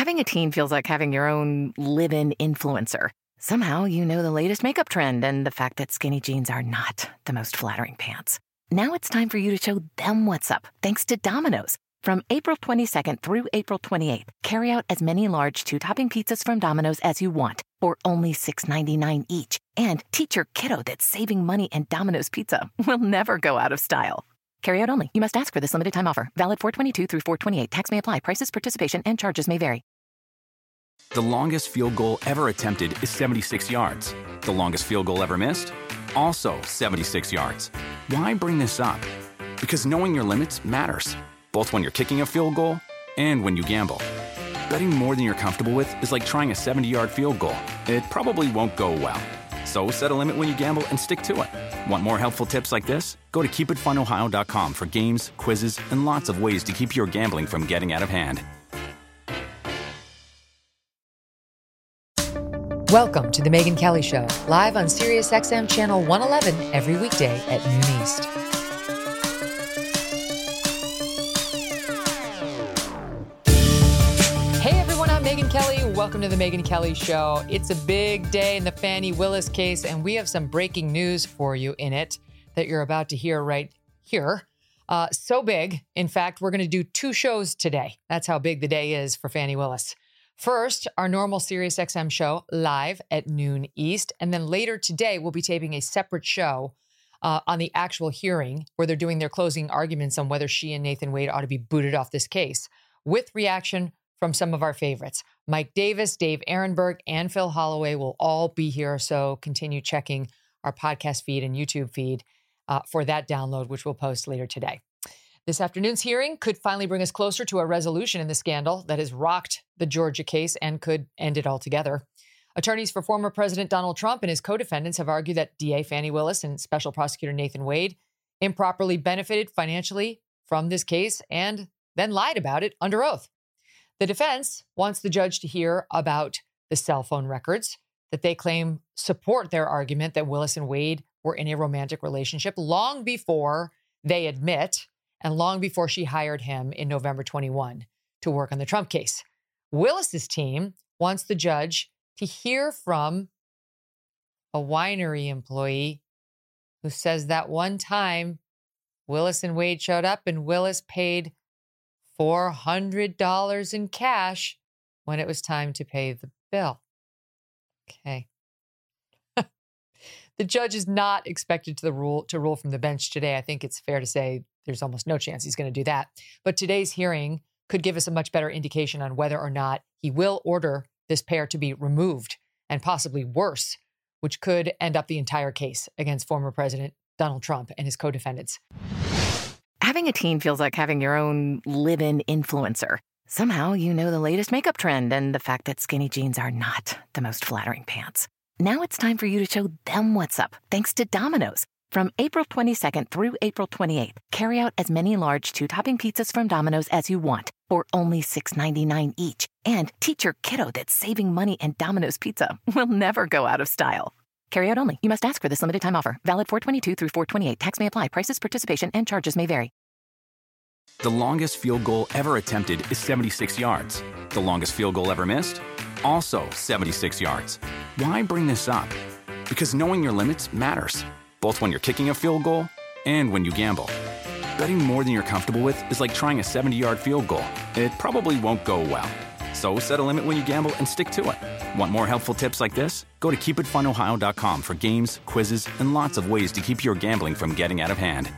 Having a teen feels like having your own live-in influencer. Somehow you know the latest makeup trend and the fact that skinny jeans are not the most flattering pants. Now it's time for you to show them what's up, thanks to Domino's. From April 22nd through April 28th, carry out as many large two-topping pizzas from Domino's as you want for only $6.99 each. And teach your kiddo that saving money and Domino's Pizza will never go out of style. Carry out only. You must ask for this limited time offer. Valid 4/22 through 4/28. Tax may apply. Prices, participation, and charges may vary. The longest field goal ever attempted is 76 yards. The longest field goal ever missed? Also 76 yards. Why bring this up? Because knowing your limits matters, both when you're kicking a field goal and when you gamble. Betting more than you're comfortable with is like trying a 70-yard field goal. It probably won't go well. So set a limit when you gamble and stick to it. Want more helpful tips like this? Go to keepitfunohio.com for games, quizzes, and lots of ways to keep your gambling from getting out of hand. Welcome to The Megyn Kelly Show, live on SiriusXM Channel 111 every weekday at noon East. Hey everyone, I'm Megyn Kelly. Welcome to The Megyn Kelly Show. It's a big day in the Fani Willis case, and we have some breaking news for you in it that you're about to hear right here. So big, in fact, we're going to do 2 shows today. That's how big the day is for Fani Willis. First, our normal SiriusXM show live at noon East. And then later today, we'll be taping a separate show on the actual hearing where they're doing their closing arguments on whether she and Nathan Wade ought to be booted off this case, with reaction from some of our favorites. Mike Davis, Dave Ehrenberg, and Phil Holloway will all be here. So continue checking our podcast feed and YouTube feed for that download, which we'll post later today. This afternoon's hearing could finally bring us closer to a resolution in the scandal that has rocked the Georgia case and could end it altogether. Attorneys for former President Donald Trump and his co-defendants have argued that DA Fani Willis and Special Prosecutor Nathan Wade improperly benefited financially from this case and then lied about it under oath. The defense wants the judge to hear about the cell phone records that they claim support their argument that Willis and Wade were in a romantic relationship long before they admit and long before she hired him in November 21 to work on the Trump case. Willis's team wants the judge to hear from a winery employee who says that one time Willis and Wade showed up and Willis paid $400 in cash when it was time to pay the bill. Okay. The judge is not expected to rule from the bench today. I think it's fair to say there's almost no chance he's going to do that. But today's hearing could give us a much better indication on whether or not he will order this pair to be removed, and possibly worse, which could end up the entire case against former President Donald Trump and his co-defendants. Having a teen feels like having your own live-in influencer. Somehow you know the latest makeup trend and the fact that skinny jeans are not the most flattering pants. Now it's time for you to show them what's up, thanks to Domino's. From April 22nd through April 28th, carry out as many large two-topping pizzas from Domino's as you want for only $6.99 each. And teach your kiddo that saving money and Domino's Pizza will never go out of style. Carry out only. You must ask for this limited time offer. Valid 4/22 through 4/28. Tax may apply. Prices, participation, and charges may vary. The longest field goal ever attempted is 76 yards. The longest field goal ever missed? Also 76 yards. Why bring this up? Because knowing your limits matters, both when you're kicking a field goal and when you gamble. Betting more than you're comfortable with is like trying a 70-yard field goal. It probably won't go well. So set a limit when you gamble and stick to it. Want more helpful tips like this? Go to keepitfunohio.com for games, quizzes, and lots of ways to keep your gambling from getting out of hand.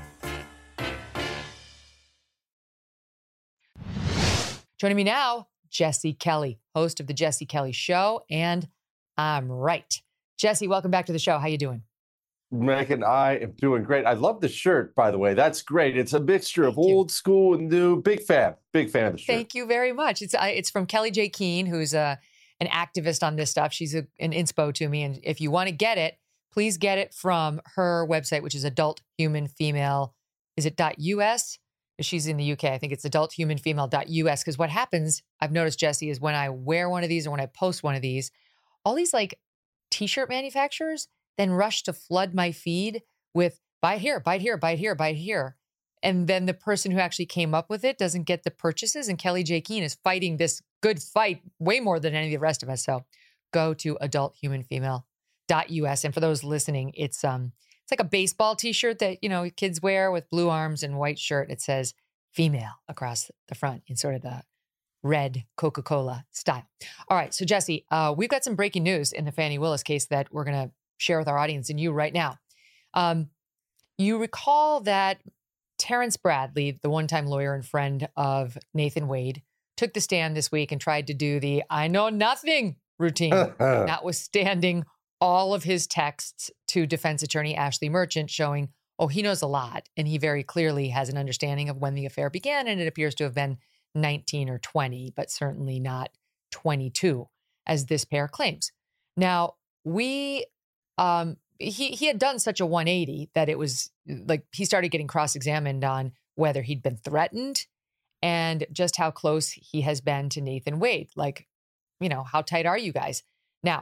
Joining me now, Jesse Kelly, host of The Jesse Kelly Show, and I'm right. Jesse, welcome back to the show. How you doing? Megyn, I am doing great. I love the shirt, by the way. That's great. It's a mixture of old school and new. Big fan of the shirt. Thank you very much. It's from Kelly J. Keene, who's an activist on this stuff. She's an inspo to me. And if you want to get it, please get it from her website, which is Adult Human Female. Is it .us? She's in the UK. I think it's adulthumanfemale.us. Because what happens, I've noticed, Jesse, is when I wear one of these or when I post one of these, all these like t-shirt manufacturers then rush to flood my feed with buy here, buy here, buy here, buy here. And then the person who actually came up with it doesn't get the purchases. And Kelly J. Keene is fighting this good fight, way more than any of the rest of us. So go to adulthumanfemale.us. And for those listening, it's like a baseball t-shirt that, kids wear with blue arms and white shirt. It says female across the front in sort of the red Coca-Cola style. All right. So Jesse, we've got some breaking news in the Fani Willis case that we're going to share with our audience and you right now. You recall that Terrence Bradley, the one-time lawyer and friend of Nathan Wade, took the stand this week and tried to do the I know nothing routine, notwithstanding all of his texts to defense attorney Ashley Merchant showing, he knows a lot. And he very clearly has an understanding of when the affair began. And it appears to have been 19 or 20, but certainly not 22, as this pair claims. Now, he had done such a 180 that it was like he started getting cross-examined on whether he'd been threatened and just how close he has been to Nathan Wade. Like, how tight are you guys? Now,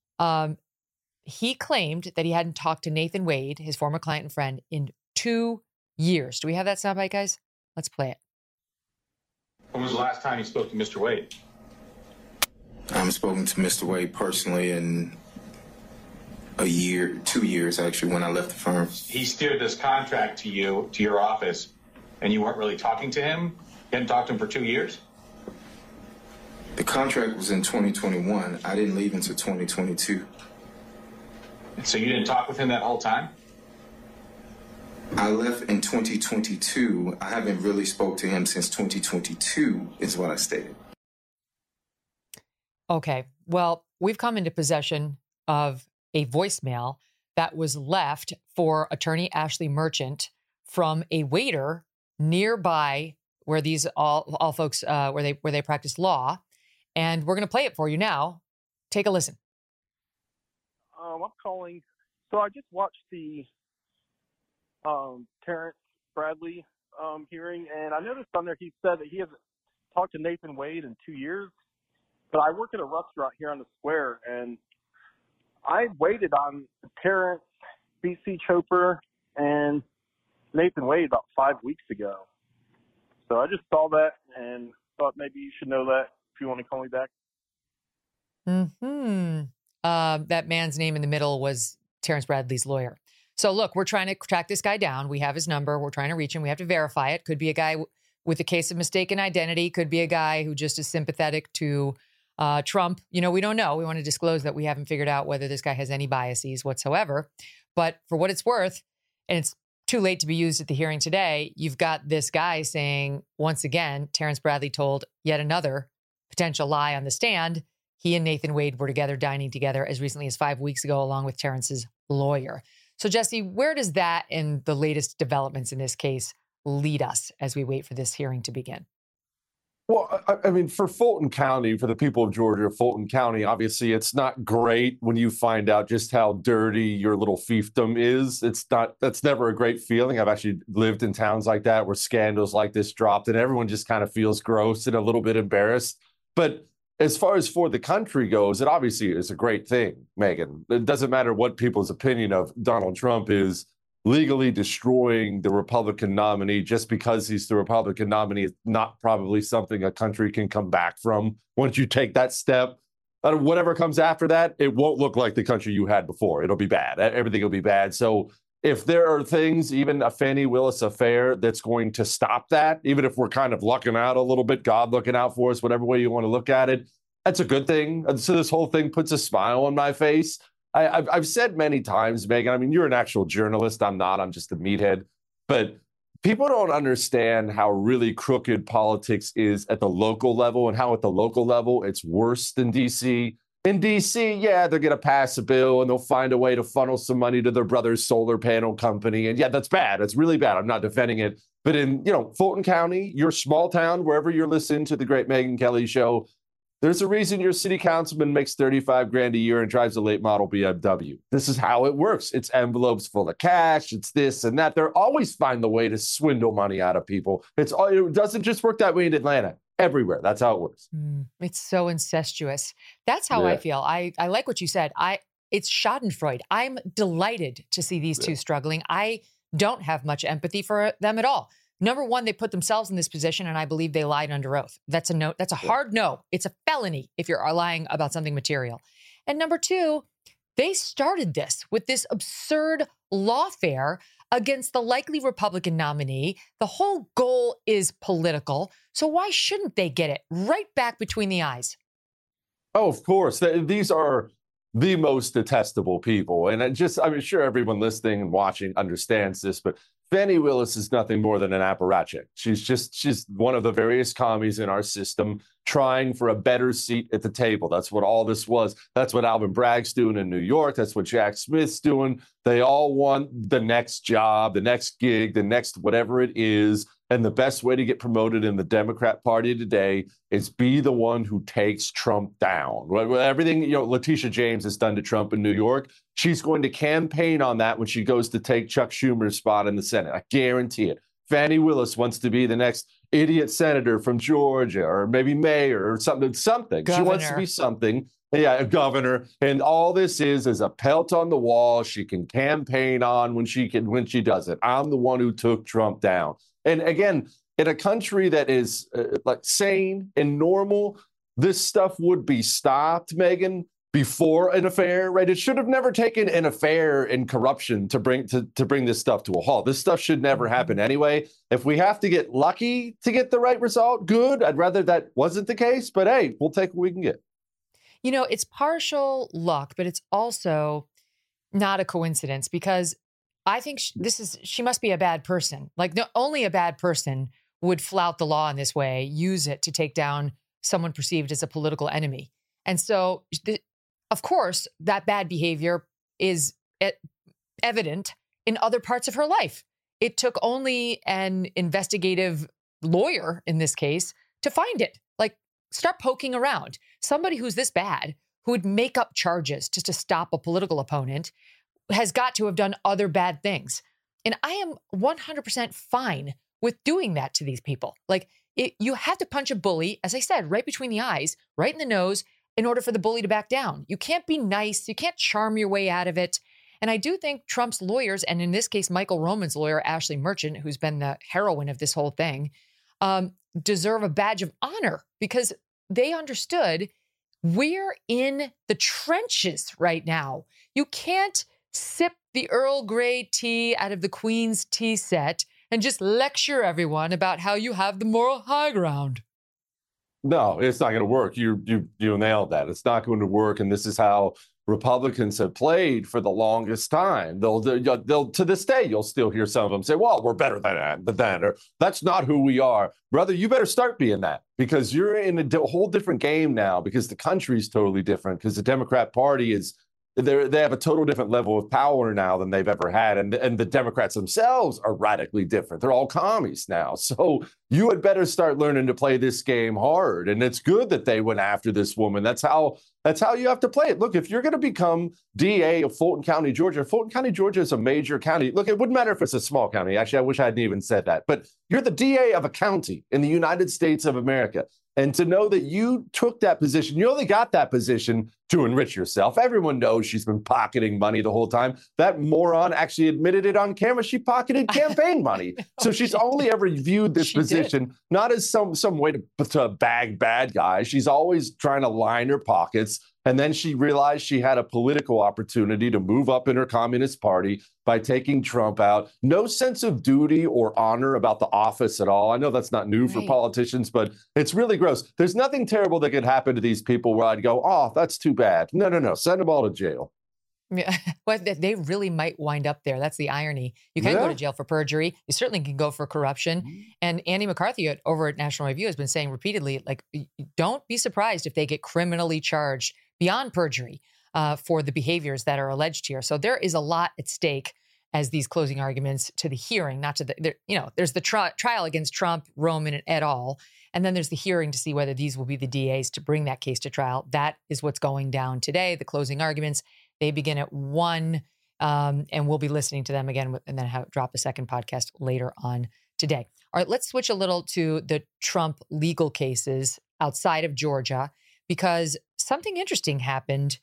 he claimed that he hadn't talked to Nathan Wade, his former client and friend, in 2 years. Do we have that soundbite, guys? Let's play it. When was the last time you spoke to Mr. Wade? I haven't spoken to Mr. Wade personally in a year, 2 years actually, when I left the firm. He steered this contract to you, to your office, and you weren't really talking to him? You hadn't talked to him for 2 years? The contract was in 2021. I didn't leave until 2022. So you didn't talk with him that whole time? I left in 2022. I haven't really spoke to him since 2022 is what I stated. Okay. Well, we've come into possession of a voicemail that was left for attorney Ashley Merchant from a waiter nearby where these all folks where they practice law, and we're going to play it for you now. Take a listen. I'm calling. So I just watched the Terrence Bradley hearing, and I noticed on there he said that he hasn't talked to Nathan Wade in 2 years. But I work at a restaurant here on the square, and I waited on Terrence, BC Chopper, and Nathan Wade about 5 weeks ago. So I just saw that and thought maybe you should know that if you want to call me back. That man's name in the middle was Terrence Bradley's lawyer. So look, we're trying to track this guy down. We have his number. We're trying to reach him. We have to verify it. Could be a guy with a case of mistaken identity. Could be a guy who just is sympathetic to Trump. We don't know. We want to disclose that we haven't figured out whether this guy has any biases whatsoever. But for what it's worth, and it's too late to be used at the hearing today, you've got this guy saying, once again, Terrence Bradley told yet another potential lie on the stand. He and Nathan Wade were together, dining together as recently as 5 weeks ago, along with Terrence's lawyer. So, Jesse, where does that and the latest developments in this case lead us as we wait for this hearing to begin? Well, I mean, for Fulton County, for the people of Georgia, Fulton County, obviously, it's not great when you find out just how dirty your little fiefdom is. That's never a great feeling. I've actually lived in towns like that where scandals like this dropped and everyone just kind of feels gross and a little bit embarrassed. But as far as for the country goes, it obviously is a great thing, Megan. It doesn't matter what people's opinion of Donald Trump is. Legally destroying the Republican nominee just because he's the Republican nominee is not probably something a country can come back from. Once you take that step, whatever comes after that, it won't look like the country you had before. It'll be bad. Everything will be bad. So if there are things, even a Fani Willis affair, that's going to stop that, even if we're kind of lucking out a little bit, God looking out for us, whatever way you want to look at it, that's a good thing. And so this whole thing puts a smile on my face. I've said many times, Megan, I mean, you're an actual journalist. I'm not. I'm just a meathead. But people don't understand how really crooked politics is at the local level and how at the local level it's worse than D.C. In D.C., yeah, they're going to pass a bill and they'll find a way to funnel some money to their brother's solar panel company. And yeah, that's bad. That's really bad. I'm not defending it. But in, Fulton County, your small town, wherever you're listening to the great Megyn Kelly show, there's a reason your city councilman makes $35,000 a year and drives a late model BMW. This is how it works. It's envelopes full of cash. It's this and that. They're always find the way to swindle money out of people. It doesn't just work that way in Atlanta. Everywhere. That's how it works. It's so incestuous. That's how I feel. I like what you said. It's schadenfreude. I'm delighted to see these two struggling. I don't have much empathy for them at all. Number one, they put themselves in this position, and I believe they lied under oath. That's a no. That's a hard no. It's a felony if you're lying about something material. And number two, they started this with this absurd lawfare against the likely Republican nominee. The whole goal is political. So why shouldn't they get it right back between the eyes? Oh, of course. These are the most detestable people. And I'm sure everyone listening and watching understands this, but Fani Willis is nothing more than an apparatchik. She's one of the various commies in our system trying for a better seat at the table. That's what all this was. That's what Alvin Bragg's doing in New York. That's what Jack Smith's doing. They all want the next job, the next gig, the next whatever it is. And the best way to get promoted in the Democrat Party today is be the one who takes Trump down. Everything, Letitia James has done to Trump in New York, she's going to campaign on that when she goes to take Chuck Schumer's spot in the Senate. I guarantee it. Fani Willis wants to be the next idiot senator from Georgia, or maybe mayor or something. Governor. She wants to be something. Yeah, a governor. And all this is a pelt on the wall she can campaign on when she does it. I'm the one who took Trump down. And again, in a country that is like sane and normal, this stuff would be stopped, Megyn, before an affair, right? It should have never taken an affair and corruption to bring this stuff to a halt. This stuff should never happen anyway. If we have to get lucky to get the right result, good. I'd rather that wasn't the case, but hey, we'll take what we can get. It's partial luck, but it's also not a coincidence, because I think she must be a bad person. Like, only a bad person would flout the law in this way, use it to take down someone perceived as a political enemy. And so, of course, that bad behavior is evident in other parts of her life. It took only an investigative lawyer in this case to find it. Like, start poking around. Somebody who's this bad, who would make up charges just to stop a political opponent, has got to have done other bad things. And I am 100% fine with doing that to these people. Like, you have to punch a bully, as I said, right between the eyes, right in the nose, in order for the bully to back down. You can't be nice. You can't charm your way out of it. And I do think Trump's lawyers, and in this case, Michael Roman's lawyer, Ashley Merchant, who's been the heroine of this whole thing, deserve a badge of honor, because they understood we're in the trenches right now. You can't sip the Earl Grey tea out of the Queen's tea set and just lecture everyone about how you have the moral high ground. No, it's not going to work. You nailed that. It's not going to work. And this is how Republicans have played for the longest time. They'll to this day, you'll still hear some of them say, well, we're better than that, or that's not who we are. Brother, you better start being that, because you're in a whole different game now, because the country's totally different, because the Democrat Party they have a total different level of power now than they've ever had. And the Democrats themselves are radically different. They're all commies now. So you had better start learning to play this game hard. And it's good that they went after this woman. That's how you have to play it. Look, if you're going to become DA of Fulton County, Georgia is a major county. Look, it wouldn't matter if it's a small county. Actually, I wish I hadn't even said that. But you're the DA of a county in the United States of America. And to know that you took that position, you only got that position to enrich yourself. Everyone knows she's been pocketing money the whole time. That moron actually admitted it on camera. She pocketed campaign money. So she's only ever viewed this position not as some way to bag bad guys. She's always trying to line her pockets. And then she realized she had a political opportunity to move up in her Communist Party by taking Trump out. No sense of duty or honor about the office at all. I know that's not new for politicians, but it's really gross. There's nothing terrible that could happen to these people where I'd go, oh, that's too bad. No. Send them all to jail. Yeah, well, they really might wind up there. That's the irony. You can go to jail for perjury. You certainly can go for corruption. Mm-hmm. And Andy McCarthy over at National Review has been saying repeatedly, like, don't be surprised if they get criminally charged beyond perjury for the behaviors that are alleged here. So there is a lot at stake as these closing arguments to the hearing, not to there's the trial against Trump, Roman, et al. And then there's the hearing to see whether these will be the DAs to bring that case to trial. That is what's going down today. The closing arguments, they begin at 1, and we'll be listening to them again and then drop a second podcast later on today. All right, let's switch a little to the Trump legal cases outside of Georgia, because something interesting happened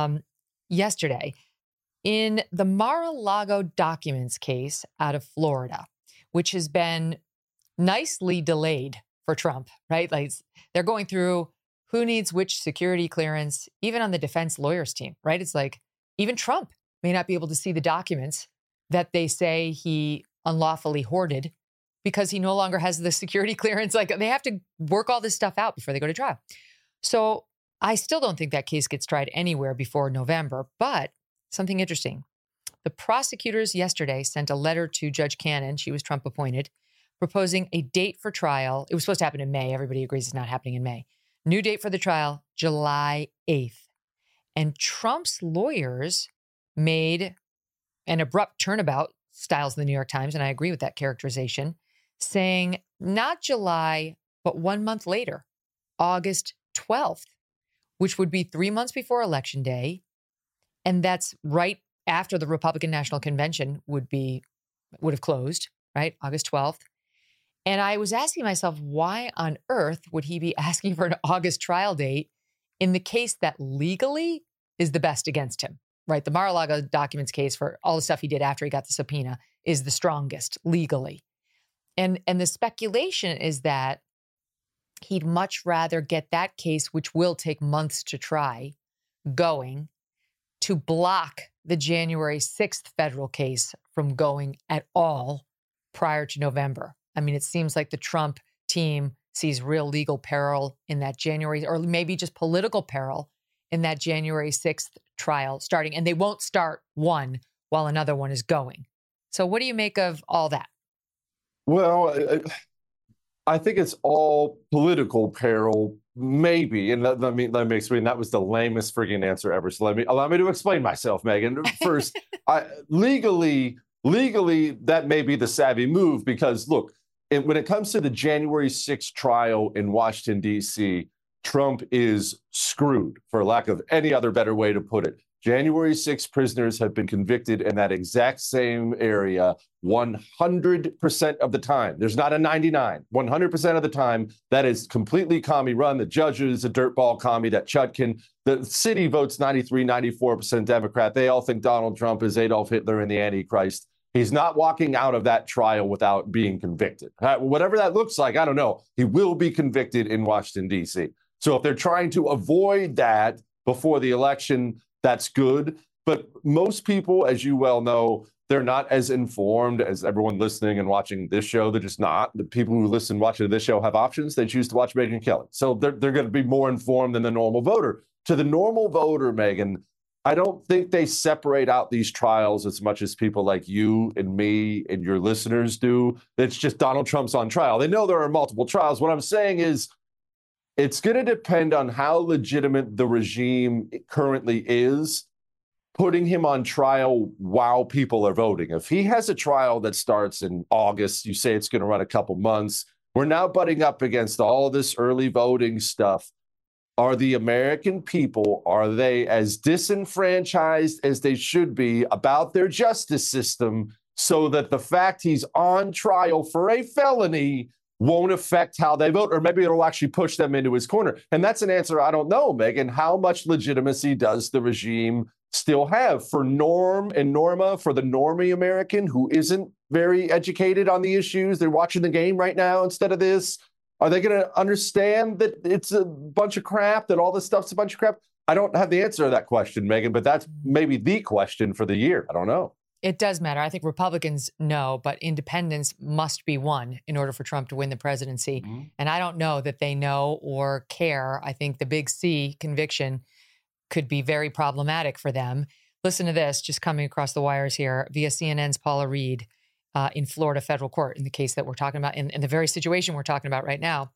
yesterday in the Mar-a-Lago documents case out of Florida, which has been nicely delayed for Trump, right? Like they're going through who needs which security clearance, even on the defense lawyers team, right? It's like even Trump may not be able to see the documents that they say he unlawfully hoarded because he no longer has the security clearance. Like they have to work all this stuff out before they go to trial. So I still don't think that case gets tried anywhere before November, but something interesting. The prosecutors yesterday sent a letter to Judge Cannon, she was Trump appointed, proposing a date for trial. It was supposed to happen in May. Everybody agrees it's not happening in May. New date for the trial, July 8th. And Trump's lawyers made an abrupt turnabout, styles the New York Times, and I agree with that characterization, saying not July, but 1 month later, August 12th, which would be 3 months before Election Day. And that's right after the Republican National Convention would have closed, right? August 12th. And I was asking myself, why on earth would he be asking for an August trial date in the case that legally is the best against him, right? The Mar-a-Lago documents case for all the stuff he did after he got the subpoena is the strongest legally. And the speculation is that he'd much rather get that case, which will take months to try, going to block the January 6th federal case from going at all prior to November. I mean, it seems like the Trump team sees real legal peril in that January, or maybe just political peril in that January 6th trial starting. And they won't start one while another one is going. So what do you make of all that? Well, I think it's all political peril, maybe. And let me explain. That was the lamest frigging answer ever. So allow me to explain myself, Megan. First, legally, that may be the savvy move because look, when it comes to the January 6th trial in Washington, D.C., Trump is screwed, for lack of any other better way to put it. January 6th prisoners have been convicted in that exact same area 100% of the time. There's not a 99. 100% of the time, that is completely commie run. The judge is a dirtball commie, that Chutkin. The city votes 93, 94% Democrat. They all think Donald Trump is Adolf Hitler and the Antichrist. He's not walking out of that trial without being convicted. Whatever that looks like, I don't know. He will be convicted in Washington, D.C. So if they're trying to avoid that before the election, that's good. But most people, as you well know, they're not as informed as everyone listening and watching this show. They're just not. The people who listen watching this show have options. They choose to watch Megyn Kelly. So they're going to be more informed than the normal voter. To the normal voter, Megan, I don't think they separate out these trials as much as people like you and me and your listeners do. It's just Donald Trump's on trial. They know there are multiple trials. What I'm saying is it's going to depend on how legitimate the regime currently is, putting him on trial while people are voting. If he has a trial that starts in August, you say it's going to run a couple months. We're now butting up against all this early voting stuff. Are the American people, are they as disenfranchised as they should be about their justice system so that the fact he's on trial for a felony won't affect how they vote? Or maybe it'll actually push them into his corner. And that's an answer I don't know, Megan. How much legitimacy does the regime still have for Norm and Norma, for the normie American who isn't very educated on the issues? They're watching the game right now instead of this. Are they going to understand that it's a bunch of crap, that all this stuff's a bunch of crap? I don't have the answer to that question, Megan, but that's maybe the question for the year. I don't know. It does matter. I think Republicans know, but independents must be won in order for Trump to win the presidency. Mm-hmm. And I don't know that they know or care. I think the big C, conviction, could be very problematic for them. Listen to this, just coming across the wires here via CNN's Paula Reed. In Florida federal court, in the case that we're talking about, in the very situation we're talking about right now.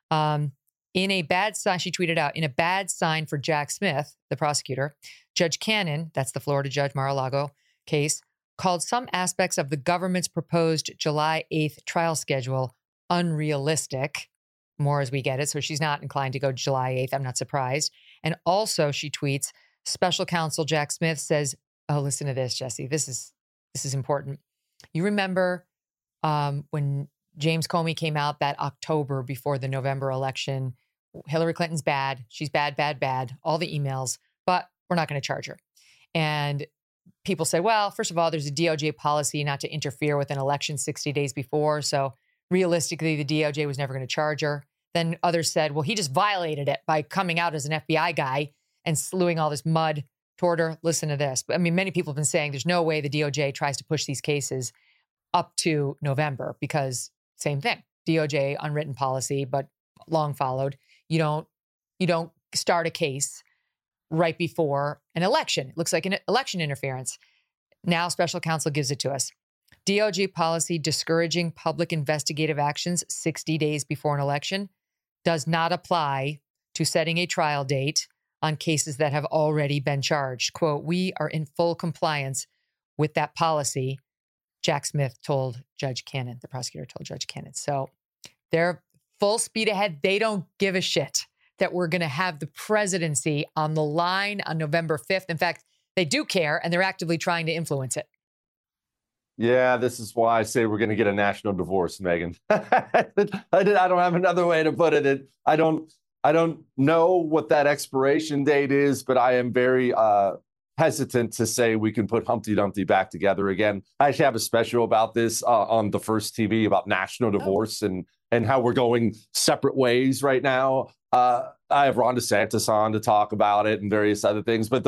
In a bad sign, she tweeted out, in a bad sign for Jack Smith, the prosecutor, Judge Cannon, that's the Florida judge Mar-a-Lago case, called some aspects of the government's proposed July 8th trial schedule unrealistic, more as we get it. So she's not inclined to go July 8th. I'm not surprised. And also she tweets, special counsel Jack Smith says, oh, listen to this, Jesse, this is important. You remember when James Comey came out that October before the November election, Hillary Clinton's bad. She's bad, bad, bad. All the emails, but we're not going to charge her. And people say, well, first of all, there's a DOJ policy not to interfere with an election 60 days before. So realistically, the DOJ was never going to charge her. Then others said, well, he just violated it by coming out as an FBI guy and slewing all this mud toward her. Listen to this. I mean, many people have been saying there's no way the DOJ tries to push these cases up to November because same thing. DOJ unwritten policy, but long followed. You don't start a case right before an election. It looks like an election interference. Now special counsel gives it to us. DOJ policy discouraging public investigative actions 60 days before an election does not apply to setting a trial date on cases that have already been charged. Quote, we are in full compliance with that policy, Jack Smith told Judge Cannon, the prosecutor told Judge Cannon. So they're full speed ahead. They don't give a shit that we're going to have the presidency on the line on November 5th. In fact, they do care, and they're actively trying to influence it. Yeah, this is why I say we're going to get a national divorce, Megyn. I don't have another way to put it. I don't know what that expiration date is, but I am very hesitant to say we can put Humpty Dumpty back together again. I actually have a special about this on the First TV about national divorce and how we're going separate ways right now. I have Ron DeSantis on to talk about it and various other things, but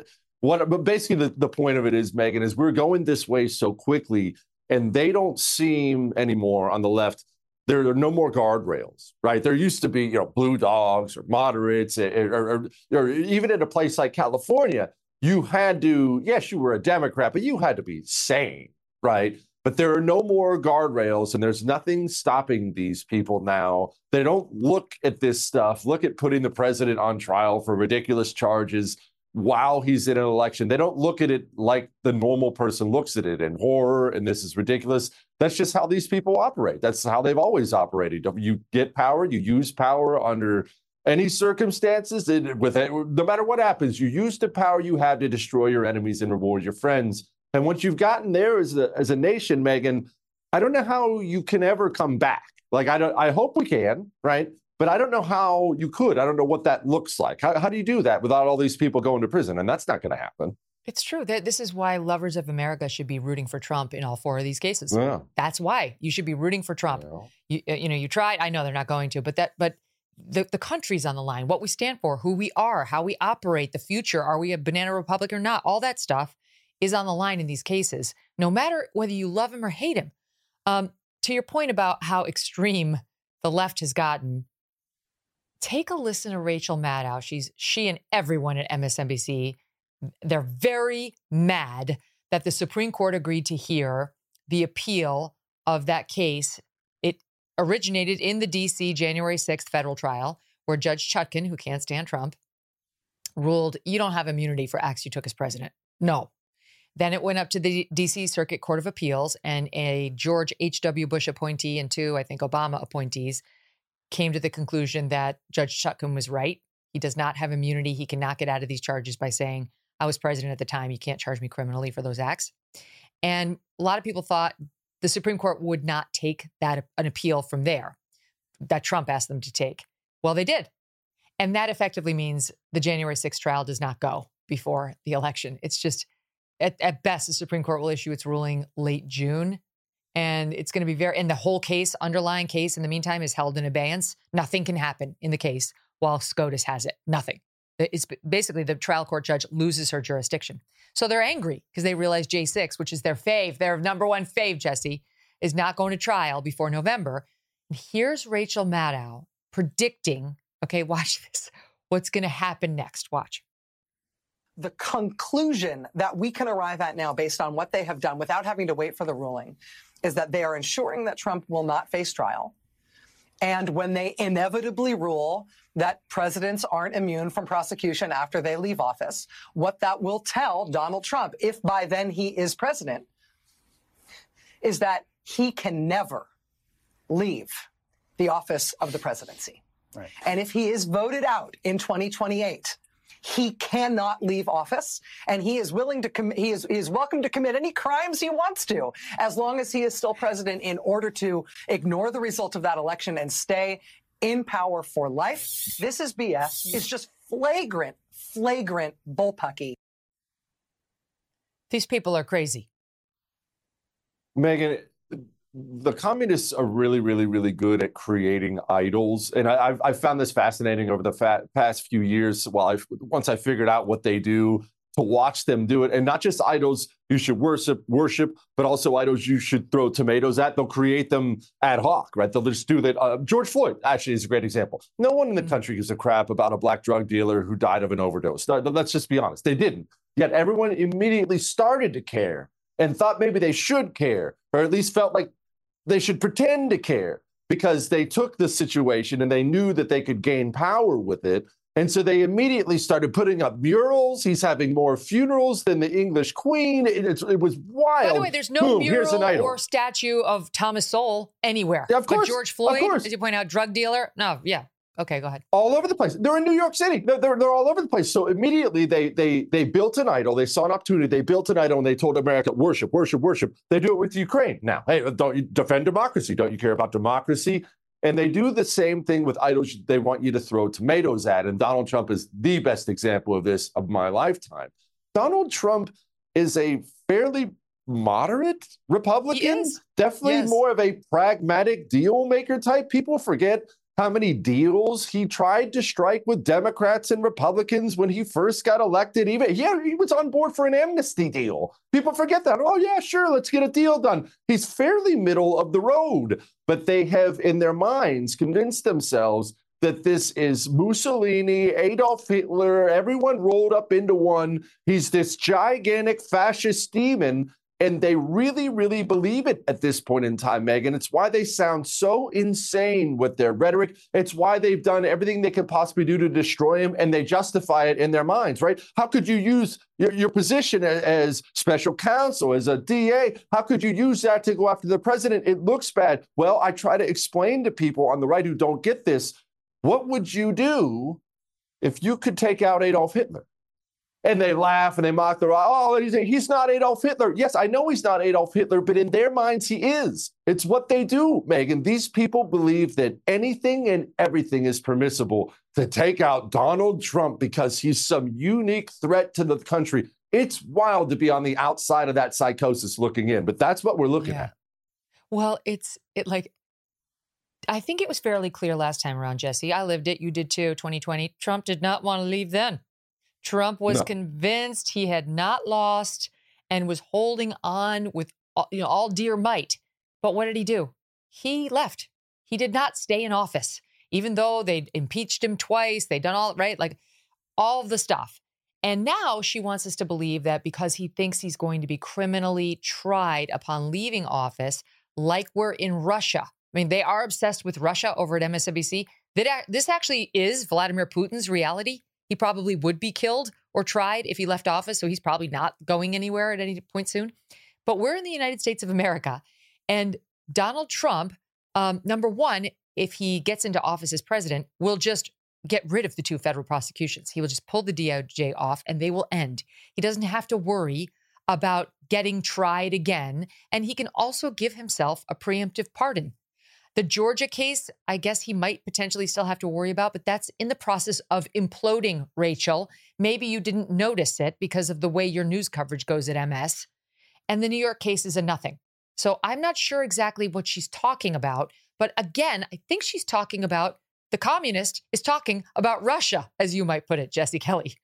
But basically the point of it is, Megyn, is we're going this way so quickly, and they don't seem anymore on the left. There are no more guardrails, right? There used to be, blue dogs or moderates, or even in a place like California, you had to, yes, you were a Democrat, but you had to be sane, right? But there are no more guardrails, and there's nothing stopping these people now. They don't look at this stuff, look at putting the president on trial for ridiculous charges while he's in an election. They don't look at it like the normal person looks at it in horror, and this is ridiculous. That's just how these people operate. That's how they've always operated. You get power, you use power under any circumstances. No matter what happens, you use the power you have to destroy your enemies and reward your friends. And once you've gotten there as a nation, Megyn, I don't know how you can ever come back. I hope we can, right? But I don't know how you could. I don't know what that looks like. How do you do that without all these people going to prison? And that's not going to happen. It's true. This is why lovers of America should be rooting for Trump in all four of these cases. Yeah. That's why you should be rooting for Trump. Yeah. You tried. I know they're not going to, but the country's on the line. What we stand for, who we are, how we operate, the future. Are we a banana republic or not? All that stuff is on the line in these cases, no matter whether you love him or hate him. To your point about how extreme the left has gotten, take a listen to Rachel Maddow. She and everyone at MSNBC, they're very mad that the Supreme Court agreed to hear the appeal of that case. It originated in the D.C. January 6th federal trial, where Judge Chutkan, who can't stand Trump, ruled you don't have immunity for acts you took as president. No. Then it went up to the D.C. Circuit Court of Appeals, and a George H.W. Bush appointee and two, I think, Obama appointees came to the conclusion that Judge Chutkan was right. He does not have immunity. He cannot get out of these charges by saying, I was president at the time. You can't charge me criminally for those acts. And a lot of people thought the Supreme Court would not take an appeal from there that Trump asked them to take. Well, they did. And that effectively means the January 6th trial does not go before the election. It's just, at best, the Supreme Court will issue its ruling late June. And it's going to be and the whole case, underlying case in the meantime, is held in abeyance. Nothing can happen in the case while SCOTUS has it. Nothing. It's basically the trial court judge loses her jurisdiction. So they're angry because they realize J6, which is their fave, their number one fave, Jesse, is not going to trial before November. And here's Rachel Maddow predicting, okay, watch this, what's going to happen next. Watch. The conclusion that we can arrive at now based on what they have done without having to wait for the ruling is that they are ensuring that Trump will not face trial. And when they inevitably rule that presidents aren't immune from prosecution after they leave office, what that will tell Donald Trump, if by then he is president, is that he can never leave the office of the presidency. Right. And if he is voted out in 2028, he cannot leave office, and he is willing to he is welcome to commit any crimes he wants to, as long as he is still president, in order to ignore the result of that election and stay in power for life. This is BS. It's just flagrant bullpucky. These people are crazy. Megyn, the communists are really, really, really good at creating idols, and I've found this fascinating over the past few years. Once I figured out what they do, to watch them do it, and not just idols you should worship, but also idols you should throw tomatoes at. They'll create them ad hoc, right? They'll just do that. George Floyd actually is a great example. No one in the country gives a crap about a black drug dealer who died of an overdose. Let's just be honest. They didn't. Yet everyone immediately started to care and thought maybe they should care, or at least felt like they should pretend to care, because they took the situation and they knew that they could gain power with it. And so they immediately started putting up murals. He's having more funerals than the English Queen. It was wild. By the way, there's no mural or statue of Thomas Sowell anywhere. Yeah, of course. But George Floyd, as you point out, drug dealer. No, yeah. Okay, go ahead. All over the place. They're in New York City. They're all over the place. So immediately they built an idol. They saw an opportunity. They built an idol and they told America, worship, worship, worship. They do it with Ukraine. Now, hey, don't you defend democracy? Don't you care about democracy? And they do the same thing with idols they want you to throw tomatoes at. And Donald Trump is the best example of this of my lifetime. Donald Trump is a fairly moderate Republican, definitely more of a pragmatic deal maker type. People forget how many deals he tried to strike with Democrats and Republicans when he first got elected. He was on board for an amnesty deal. People forget that. Oh, yeah, sure, let's get a deal done. He's fairly middle of the road, but they have in their minds convinced themselves that this is Mussolini, Adolf Hitler, everyone rolled up into one. He's this gigantic fascist demon. And they really, really believe it at this point in time, Megyn. It's why they sound so insane with their rhetoric. It's why they've done everything they could possibly do to destroy him, and they justify it in their minds, right? How could you use your position as special counsel, as a DA? How could you use that to go after the president? It looks bad. Well, I try to explain to people on the right who don't get this, what would you do if you could take out Adolf Hitler? And they laugh and they mock he's not Adolf Hitler. Yes, I know he's not Adolf Hitler, but in their minds, he is. It's what they do, Megyn. These people believe that anything and everything is permissible to take out Donald Trump because he's some unique threat to the country. It's wild to be on the outside of that psychosis looking in, but that's what we're looking at. Well, I think it was fairly clear last time around, Jesse. I lived it. You did too, 2020. Trump did not want to leave then. Trump was convinced he had not lost and was holding on with all dear might. But what did he do? He left. He did not stay in office, even though they'd impeached him twice. They'd done all right, like all of the stuff. And now she wants us to believe that because he thinks he's going to be criminally tried upon leaving office, like we're in Russia. I mean, they are obsessed with Russia over at MSNBC. This actually is Vladimir Putin's reality. He probably would be killed or tried if he left office, so he's probably not going anywhere at any point soon. But we're in the United States of America, and Donald Trump, number one, if he gets into office as president, will just get rid of the two federal prosecutions. He will just pull the DOJ off, and they will end. He doesn't have to worry about getting tried again, and he can also give himself a preemptive pardon. The Georgia case, I guess he might potentially still have to worry about, but that's in the process of imploding, Rachel. Maybe you didn't notice it because of the way your news coverage goes at MS. And the New York case is a nothing. So I'm not sure exactly what she's talking about. But again, I think she's talking about the communist is talking about Russia, as you might put it, Jesse Kelly.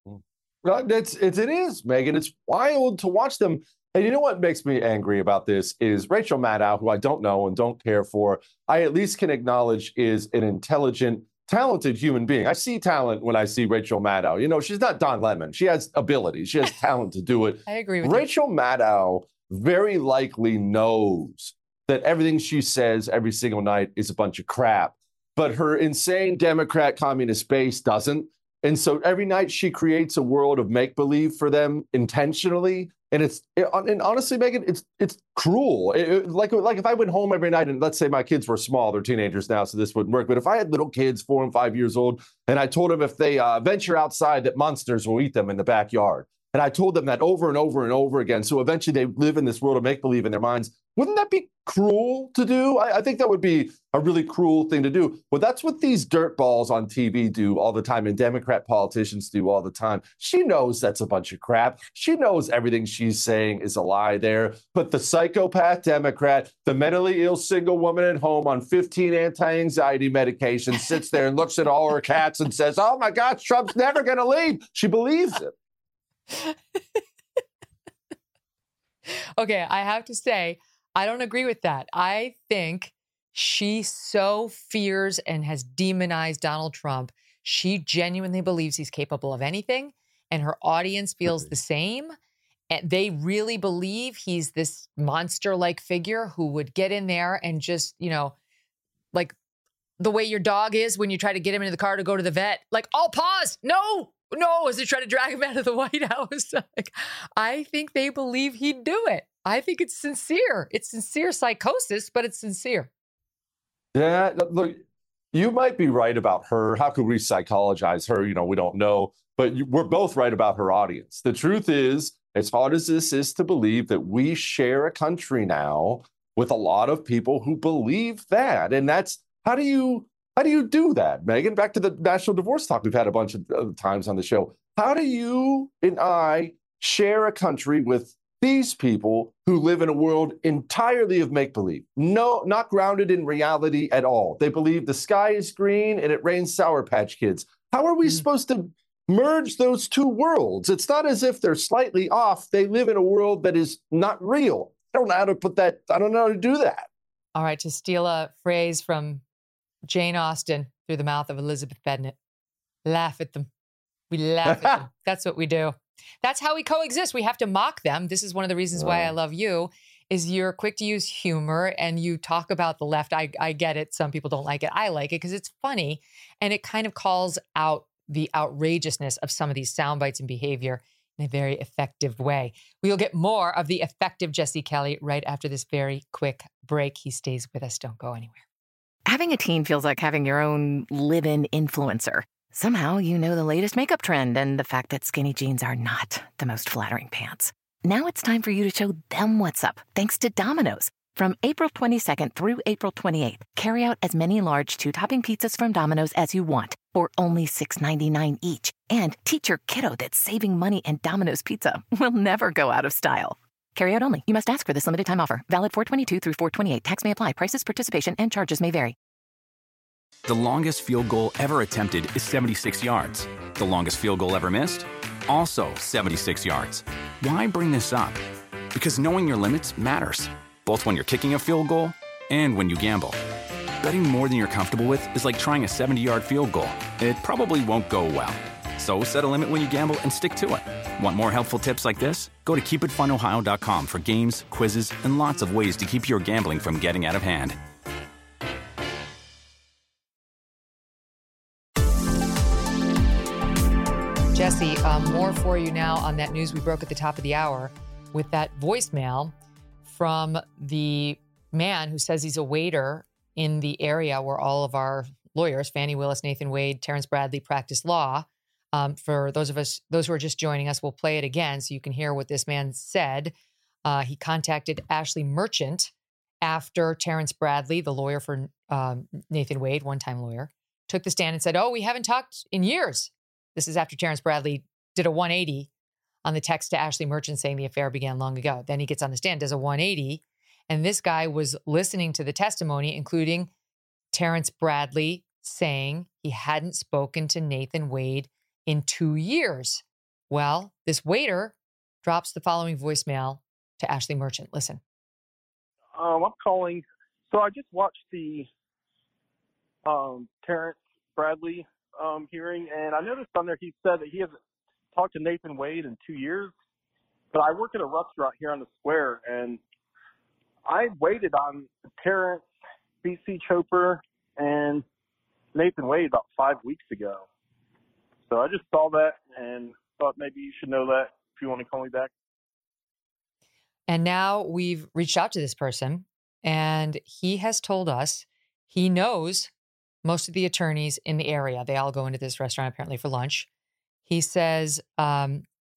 Well, it is, Megyn. It's wild to watch them. And you know what makes me angry about this is Rachel Maddow, who I don't know and don't care for, I at least can acknowledge is an intelligent, talented human being. I see talent when I see Rachel Maddow. You know, she's not Don Lemon. She has ability. She has talent to do it. I agree with Rachel Maddow very likely knows that everything she says every single night is a bunch of crap, but her insane Democrat communist base doesn't. And so every night she creates a world of make-believe for them intentionally. And honestly, Megyn, it's cruel. Like if I went home every night and let's say my kids were small, they're teenagers now, so this wouldn't work. But if I had little kids, 4 and 5 years old, and I told them if they venture outside that monsters will eat them in the backyard, And I told them that over and over and over again. So eventually they live in this world of make-believe in their minds. Wouldn't that be cruel to do? I think that would be a really cruel thing to do. But that's what these dirtballs on TV do all the time, and Democrat politicians do all the time. She knows that's a bunch of crap. She knows everything she's saying is a lie there. But the psychopath Democrat, the mentally ill single woman at home on 15 anti-anxiety medications, sits there and looks at all her cats and says, oh my gosh, Trump's never going to leave. She believes it. Okay, I have to say, I don't agree with that. I think she so fears and has demonized Donald Trump. She genuinely believes he's capable of anything, and her audience feels the same. And they really believe he's this monster-like figure who would get in there and just, like the way your dog is when you try to get him into the car to go to the vet, like, oh, pause, no, as they try to drag him out of the White House. Like, I think they believe he'd do it. I think it's sincere. It's sincere psychosis, but it's sincere. Yeah, look, you might be right about her. How could we psychologize her? We don't know. But we're both right about her audience. The truth is, as hard as this is to believe, that we share a country now with a lot of people who believe that. And that's, how do you do that, Megyn? Back to the national divorce talk we've had a bunch of times on the show. How do you and I share a country with these people who live in a world entirely of make-believe? No, not grounded in reality at all. They believe the sky is green and it rains Sour Patch Kids. How are we supposed to merge those two worlds? It's not as if they're slightly off. They live in a world that is not real. I don't know how to put that. I don't know how to do that. All right, to steal a phrase from Jane Austen through the mouth of Elizabeth Bennet, laugh at them. We laugh at them. That's what we do. That's how we coexist. We have to mock them. This is one of the reasons why I love you, is you're quick to use humor and you talk about the left. I get it. Some people don't like it. I like it because it's funny and it kind of calls out the outrageousness of some of these sound bites and behavior in a very effective way. We'll get more of the effective Jesse Kelly right after this very quick break. He stays with us. Don't go anywhere. Having a teen feels like having your own live-in influencer. Somehow you know the latest makeup trend and the fact that skinny jeans are not the most flattering pants. Now it's time for you to show them what's up, thanks to Domino's. From April 22nd through April 28th, carry out as many large 2-topping pizzas from Domino's as you want for only $6.99 each. And teach your kiddo that saving money and Domino's Pizza will never go out of style. Carry out only. You must ask for this limited time offer. Valid 4/22 through 4/28. Tax may apply. Prices, participation, and charges may vary. The longest field goal ever attempted is 76 yards. The longest field goal ever missed? Also 76 yards. Why bring this up? Because knowing your limits matters, both when you're kicking a field goal and when you gamble. Betting more than you're comfortable with is like trying a 70-yard field goal. It probably won't go well. So set a limit when you gamble and stick to it. Want more helpful tips like this? Go to keepitfunohio.com for games, quizzes, and lots of ways to keep your gambling from getting out of hand. Jesse, more for you now on that news we broke at the top of the hour with that voicemail from the man who says he's a waiter in the area where all of our lawyers, Fani Willis, Nathan Wade, Terrence Bradley, practice law. For those who are just joining us, we'll play it again so you can hear what this man said. He contacted Ashley Merchant after Terrence Bradley, the lawyer for Nathan Wade, one-time lawyer, took the stand and said, we haven't talked in years. This is after Terrence Bradley did a 180 on the text to Ashley Merchant saying the affair began long ago. Then he gets on the stand, does a 180, and this guy was listening to the testimony, including Terrence Bradley saying he hadn't spoken to Nathan Wade in 2 years. Well, this waiter drops the following voicemail to Ashley Merchant. Listen. I'm calling. So I just watched the Terrence Bradley hearing, and I noticed on there he said that he hasn't talked to Nathan Wade in 2 years. But I work at a restaurant here on the square, and I waited on Terrence, BC Chopra, and Nathan Wade about 5 weeks ago. So I just saw that and thought maybe you should know that if you want to call me back. And now we've reached out to this person, and he has told us he knows most of the attorneys in the area. They all go into this restaurant apparently for lunch. He says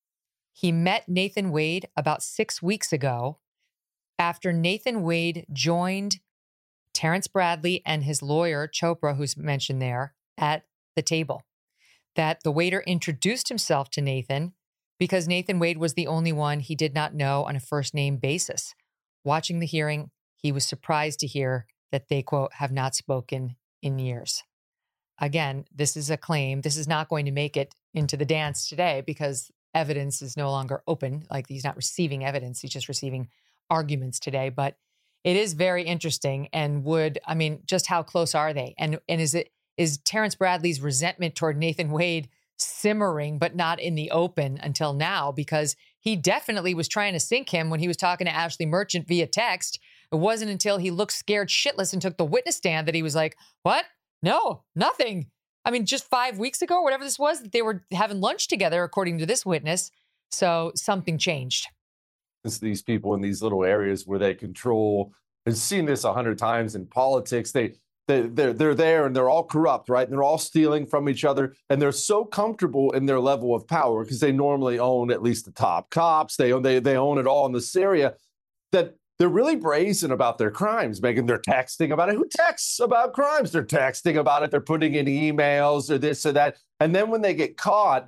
He met Nathan Wade about 6 weeks ago after Nathan Wade joined Terrence Bradley and his lawyer, Chopra, who's mentioned there, at the table. That the waiter introduced himself to Nathan because Nathan Wade was the only one he did not know on a first name basis. Watching the hearing, he was surprised to hear that they, quote, have not spoken in years. Again, this is a claim. This is not going to make it into the dance today because evidence is no longer open. Like, he's not receiving evidence. He's just receiving arguments today. But it is very interesting. And just how close are they? And is Terrence Bradley's resentment toward Nathan Wade simmering, but not in the open until now? Because he definitely was trying to sink him when he was talking to Ashley Merchant via text. It wasn't until he looked scared shitless and took the witness stand that he was like, what? No, nothing. Just 5 weeks ago, whatever this was, they were having lunch together, according to this witness. So something changed. It's these people in these little areas where they control. I've seen this 100 times in politics. They're there and they're all corrupt, right? And they're all stealing from each other. And they're so comfortable in their level of power because they normally own at least the top cops. They own it all in this area that they're really brazen about their crimes, Megyn. They're texting about it. Who texts about crimes? They're texting about it. They're putting in emails or this or that. And then when they get caught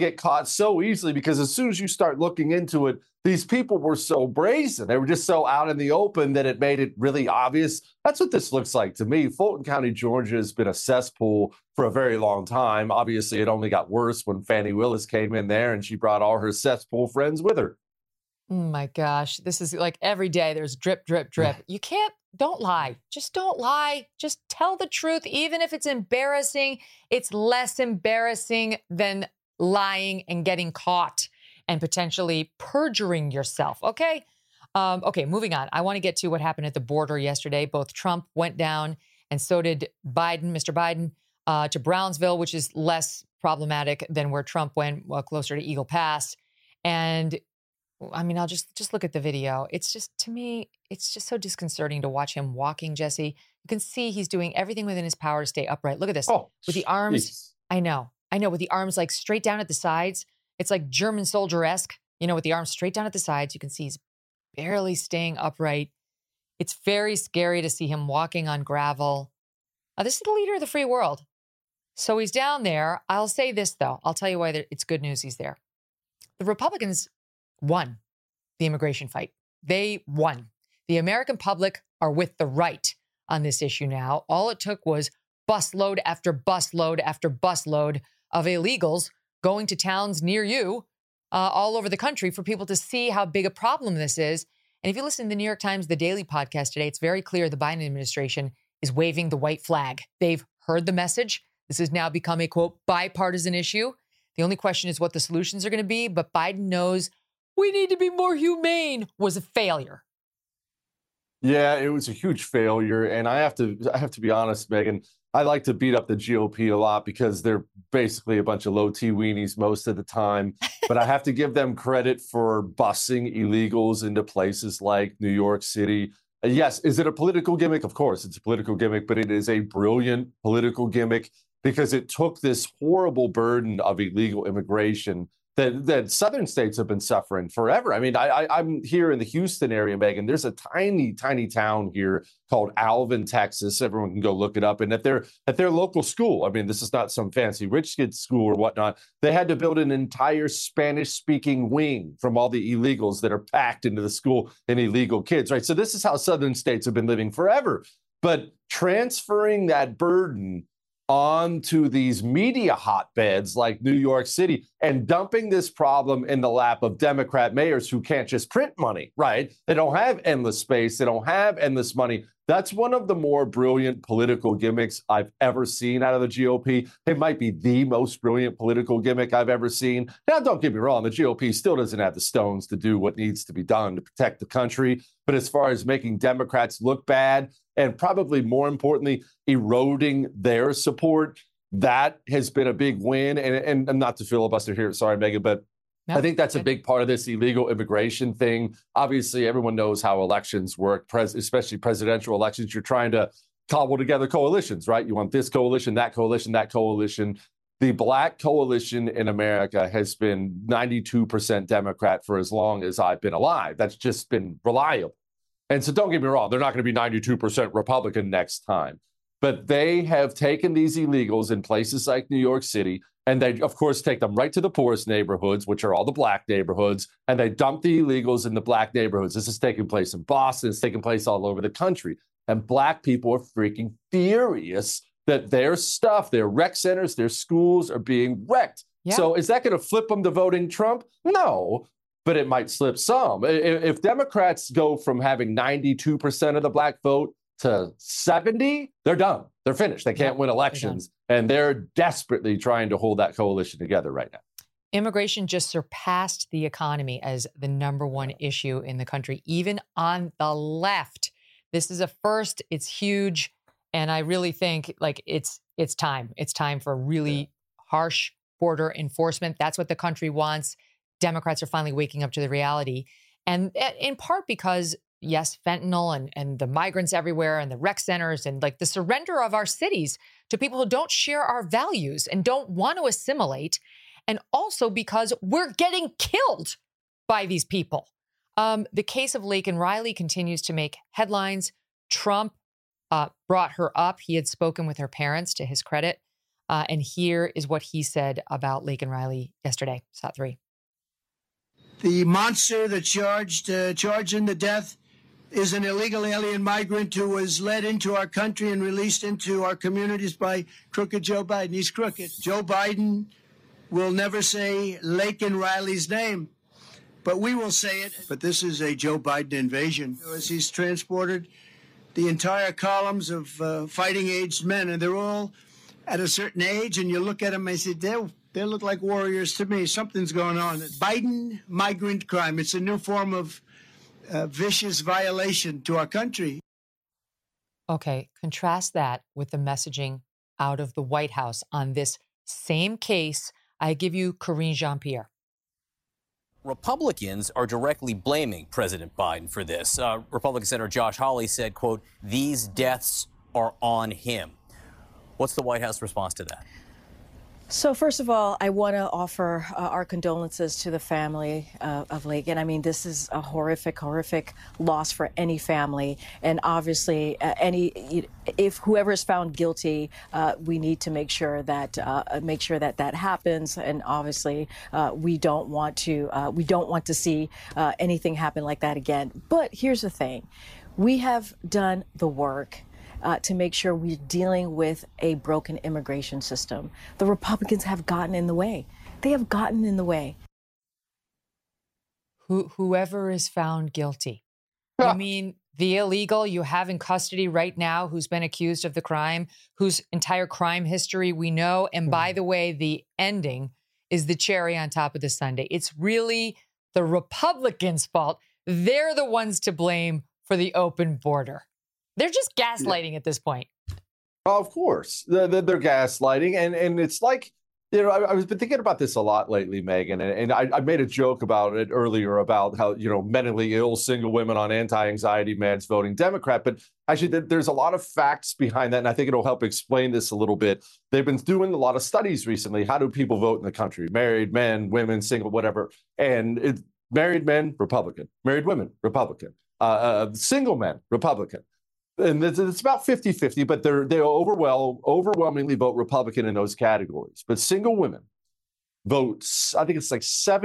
so easily because as soon as you start looking into it, these people were so brazen. They were just so out in the open that it made it really obvious. That's what this looks like to me. Fulton County, Georgia has been a cesspool for a very long time. Obviously, it only got worse when Fani Willis came in there and she brought all her cesspool friends with her. Oh my gosh. This is like every day there's drip, drip, drip. Don't lie. Just don't lie. Just tell the truth. Even if it's embarrassing, it's less embarrassing than lying and getting caught and potentially perjuring yourself. Okay. Okay. Moving on. I want to get to what happened at the border yesterday. Both Trump went down and so did Biden, Mr. Biden, to Brownsville, which is less problematic than where Trump went, closer to Eagle Pass. And I'll just look at the video. It's just, to me, it's just so disconcerting to watch him walking, Jesse. You can see he's doing everything within his power to stay upright. Look at this. With the arms. Geez. I know. With the arms like straight down at the sides. It's like German soldier-esque, with the arms straight down at the sides. You can see he's barely staying upright. It's very scary to see him walking on gravel. This is the leader of the free world. So he's down there. I'll say this, though. I'll tell you why it's good news he's there. The Republicans won the immigration fight. They won. The American public are with the right on this issue now. All it took was busload after busload after busload of illegals going to towns near you all over the country for people to see how big a problem this is. And if you listen to the New York Times, the Daily podcast today, it's very clear the Biden administration is waving the white flag. They've heard the message. This has now become a, quote, bipartisan issue. The only question is what the solutions are going to be. But Biden knows we need to be more humane was a failure. Yeah, it was a huge failure. And I have to be honest, Megyn, I like to beat up the GOP a lot because they're basically a bunch of low T weenies most of the time. But I have to give them credit for busing illegals into places like New York City. Yes, is it a political gimmick? Of course, it's a political gimmick, but it is a brilliant political gimmick because it took this horrible burden of illegal immigration that southern states have been suffering forever. I'm here in the Houston area, Megyn. There's a tiny, tiny town here called Alvin, Texas. Everyone can go look it up. And at their local school, this is not some fancy rich kid's school or whatnot. They had to build an entire Spanish-speaking wing from all the illegals that are packed into the school and illegal kids, right? So this is how southern states have been living forever. But transferring that burden onto these media hotbeds like New York City and dumping this problem in the lap of Democrat mayors who can't just print money, right? They don't have endless space. They don't have endless money. That's one of the more brilliant political gimmicks I've ever seen out of the GOP. It might be the most brilliant political gimmick I've ever seen. Now, don't get me wrong. The GOP still doesn't have the stones to do what needs to be done to protect the country. But as far as making Democrats look bad, and probably more importantly, eroding their support, that has been a big win. And not to filibuster here, sorry, Megyn, but I think that's a big part of this illegal immigration thing. Obviously, everyone knows how elections work, especially presidential elections. You're trying to cobble together coalitions, right? You want this coalition, that coalition, that coalition. the Black coalition in America has been 92% Democrat for as long as I've been alive. That's just been reliable. And so don't get me wrong, they're not going to be 92% Republican next time. But they have taken these illegals in places like New York City, and they, of course, take them right to the poorest neighborhoods, which are all the Black neighborhoods, and they dump the illegals in the Black neighborhoods. This is taking place in Boston. It's taking place all over the country. And Black people are freaking furious that their stuff, their rec centers, their schools are being wrecked. Yeah. So is that going to flip them to voting Trump? No, but it might slip some. If Democrats go from having 92% of the Black vote to 70, they're done. They're finished. They can't win elections. And they're desperately trying to hold that coalition together right now. Immigration just surpassed the economy as the number one issue in the country, even on the left. This is a first. It's huge. And I really think like it's time. It's time for really harsh border enforcement. That's what the country wants. Democrats are finally waking up to the reality. And in part because, yes, fentanyl and the migrants everywhere and the rec centers and like the surrender of our cities to people who don't share our values and don't want to assimilate. And also because we're getting killed by these people. The case of Laken Riley continues to make headlines. Trump brought her up. He had spoken with her parents, to his credit. And here is what he said about Laken Riley yesterday. Sat 3. The monster that charged in the death is an illegal alien migrant who was led into our country and released into our communities by crooked Joe Biden. He's crooked. Joe Biden will never say Laken Riley's name, but we will say it. But this is a Joe Biden invasion as he's transported the entire columns of fighting-aged men, and they're all at a certain age, and you look at them and say, they look like warriors to me. Something's going on. Biden migrant crime. It's a new form of vicious violation to our country. Okay, contrast that with the messaging out of the White House on this same case. I give you Karine Jean-Pierre. Republicans are directly blaming President Biden for this. Republican Senator Josh Hawley said, quote, "These deaths are on him." What's the White House response to that? So first of all, I want to offer our condolences to the family of Laken. I mean, this is a horrific, horrific loss for any family. And obviously, if whoever is found guilty, we need to make sure that that happens. And obviously, we don't want to see anything happen like that again. But here's the thing: we have done the work to make sure we're dealing with a broken immigration system. The Republicans have gotten in the way. They have gotten in the way. Whoever is found guilty. You mean the illegal you have in custody right now who's been accused of the crime, whose entire crime history we know. And by the way, the ending is the cherry on top of the sundae. It's really the Republicans' fault. They're the ones to blame for the open border. They're just gaslighting at this point. Of course, they're gaslighting, and it's like, you know, I've been thinking about this a lot lately, Megan, and I made a joke about it earlier about how, you know, mentally ill single women on anti-anxiety meds voting Democrat, but actually there's a lot of facts behind that, and I think it'll help explain this a little bit. They've been doing a lot of studies recently. How do people vote in the country? Married men, women, single, whatever, and married men, Republican. Married women, Republican. Single men, Republican. And it's about 50-50, but they overwhelmingly vote Republican in those categories. But single women vote, I think it's like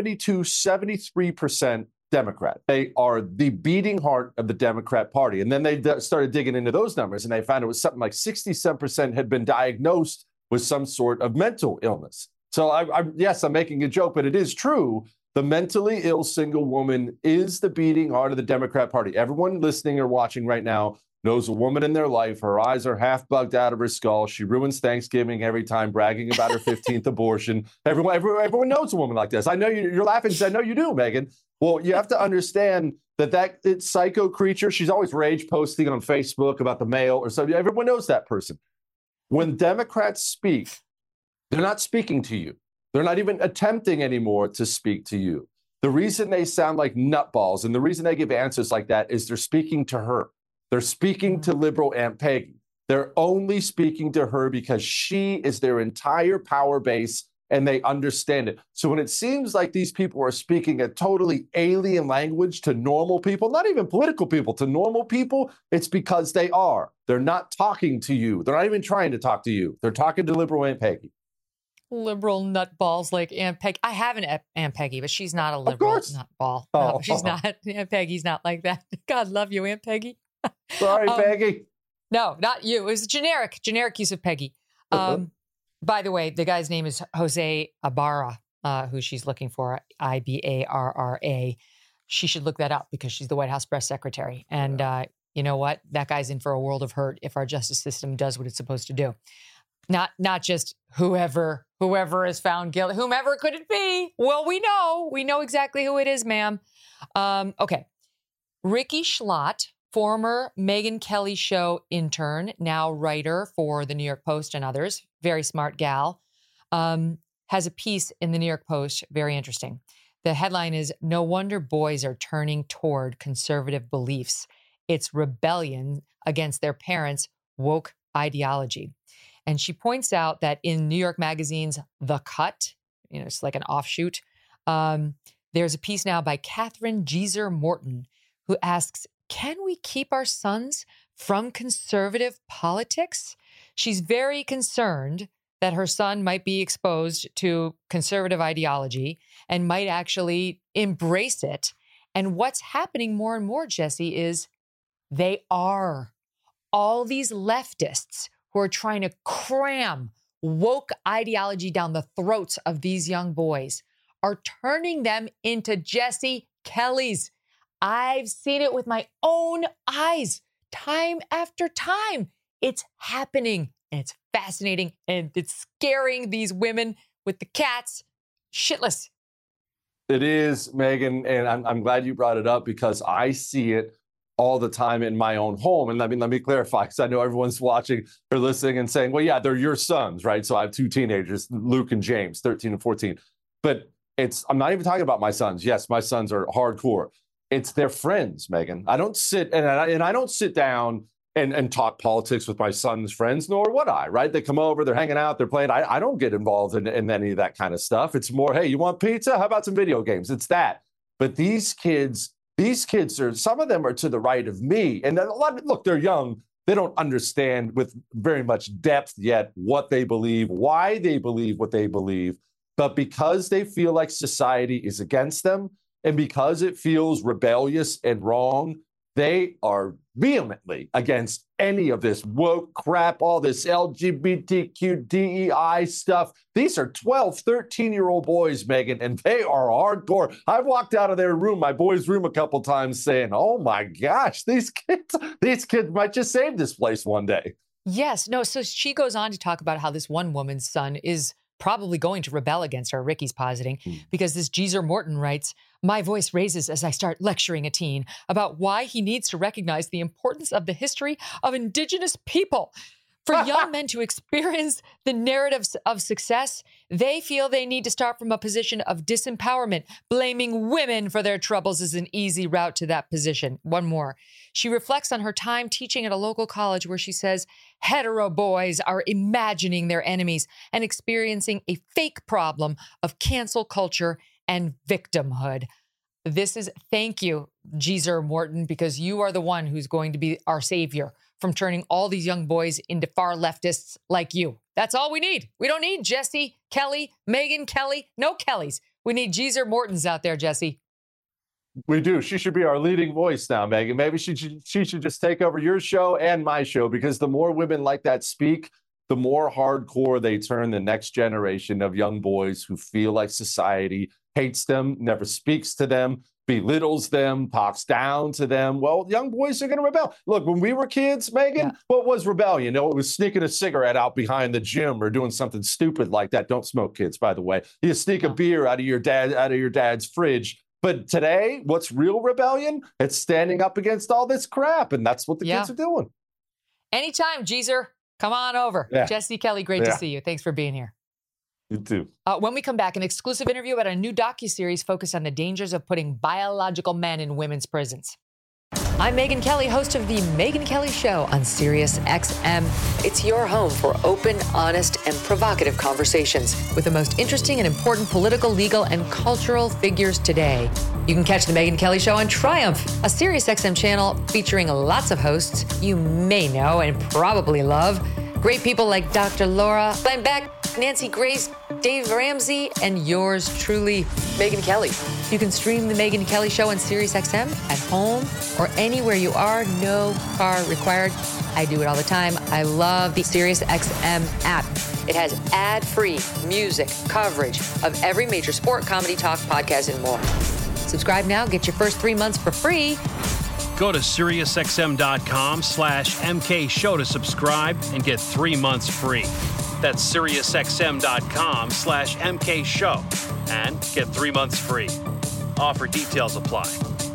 73% Democrat. They are the beating heart of the Democrat Party. And then they started digging into those numbers, and they found it was something like 67% had been diagnosed with some sort of mental illness. So yes, I'm making a joke, but it is true. The mentally ill single woman is the beating heart of the Democrat Party. Everyone listening or watching right now knows a woman in their life. Her eyes are half bugged out of her skull. She ruins Thanksgiving every time, bragging about her 15th abortion. Everyone knows a woman like this. I know you're laughing because I know you do, Megan. Well, you have to understand that it's psycho creature. She's always rage posting on Facebook about the mail or something. Everyone knows that person. When Democrats speak, they're not speaking to you. They're not even attempting anymore to speak to you. The reason they sound like nutballs and the reason they give answers like that is they're speaking to her. They're speaking to liberal Aunt Peggy. They're only speaking to her because she is their entire power base and they understand it. So when it seems like these people are speaking a totally alien language to normal people, not even political people, to normal people, it's because they are. They're not talking to you. They're not even trying to talk to you. They're talking to liberal Aunt Peggy. Liberal nutballs like Aunt Peggy. I have an Aunt Peggy, but she's not a liberal nutball. No, she's not. Aunt Peggy's not like that. God love you, Aunt Peggy. Sorry, Peggy. No, not you. It was generic use of Peggy. By the way, the guy's name is Jose Ibarra, who she's looking for, Ibarra. She should look that up because she's the White House press secretary. And you know what? That guy's in for a world of hurt if our justice system does what it's supposed to do. Not just whoever is found guilty. Whomever could it be? Well, we know exactly who it is, ma'am. Okay. Ricky Schlott, former Megyn Kelly show intern, now writer for the New York Post and others, very smart gal, has a piece in the New York Post, very interesting. The headline is, "No wonder boys are turning toward conservative beliefs. It's rebellion against their parents' woke ideology." And she points out that in New York Magazine's The Cut, it's like an offshoot, there's a piece now by Catherine Jeser Morton who asks, can we keep our sons from conservative politics? She's very concerned that her son might be exposed to conservative ideology and might actually embrace it. And what's happening more and more, Jesse, is they are. All these leftists who are trying to cram woke ideology down the throats of these young boys are turning them into Jesse Kellys. I've seen it with my own eyes time after time. It's happening, and it's fascinating, and it's scaring these women with the cats shitless. It is, Megyn, and I'm glad you brought it up because I see it all the time in my own home. And let me clarify, because I know everyone's watching or listening and saying, well, yeah, they're your sons, right? So I have two teenagers, Luke and James, 13 and 14. But I'm not even talking about my sons. Yes, my sons are hardcore. It's their friends, Megyn. I don't sit I don't sit down and talk politics with my son's friends, nor would I, right? They come over, they're hanging out, they're playing. I don't get involved in any of that kind of stuff. It's more, hey, you want pizza? How about some video games? It's that. But these kids are, some of them are to the right of me. And look, they're young. They don't understand with very much depth yet what they believe, why they believe what they believe. But because they feel like society is against them, and because it feels rebellious and wrong, they are vehemently against any of this woke crap, all this LGBTQ, DEI stuff. These are 12, 13-year-old boys, Megyn, and they are hardcore. I've walked out of their room, my boy's room, a couple times saying, oh my gosh, these kids might just save this place one day. Yes. No, so she goes on to talk about how this one woman's son is probably going to rebel against her, Ricky's positing, because this Jeser Morton writes, my voice raises as I start lecturing a teen about why he needs to recognize the importance of the history of indigenous people. For young men to experience the narratives of success, they feel they need to start from a position of disempowerment. Blaming women for their troubles is an easy route to that position. One more. She reflects on her time teaching at a local college where she says, hetero boys are imagining their enemies and experiencing a fake problem of cancel culture and victimhood. Thank you, Jeser Morton, because you are the one who's going to be our savior from turning all these young boys into far leftists like you. That's all we need. We don't need Jesse Kelly, Megyn Kelly, no Kellys. We need Jeser Mortons out there, Jesse. We do. She should be our leading voice now, Megyn. Maybe she should just take over your show and my show, because the more women like that speak, the more hardcore they turn the next generation of young boys who feel like society hates them, never speaks to them, belittles them, talks down to them. Well, young boys are going to rebel. Look, when we were kids, Megyn, What was rebellion? It was sneaking a cigarette out behind the gym or doing something stupid like that. Don't smoke, kids, by the way. You sneak a beer out of your dad's fridge. But today, what's real rebellion? It's standing up against all this crap, and that's what the kids are doing. Anytime, Jeser, come on over. Yeah. Jesse Kelly, great to see you. Thanks for being here. You too. When we come back, an exclusive interview about a new docuseries focused on the dangers of putting biological men in women's prisons. I'm Megyn Kelly, host of The Megyn Kelly Show on Sirius XM. It's your home for open, honest, and provocative conversations with the most interesting and important political, legal, and cultural figures today. You can catch The Megyn Kelly Show on Triumph, a Sirius XM channel featuring lots of hosts you may know and probably love. Great people like Dr. Laura, Glenn Beck, Nancy Grace, Dave Ramsey, and yours truly, Megyn Kelly. You can stream The Megyn Kelly Show on SiriusXM at home or anywhere you are. No car required. I do it all the time. I love the SiriusXM app. It has ad-free music coverage of every major sport, comedy, talk, podcast, and more. Subscribe now. Get your first 3 months for free. Go to SiriusXM.com/MK Show to subscribe and get 3 months free. That's SiriusXM.com/MK Show and get 3 months free. Offer details apply.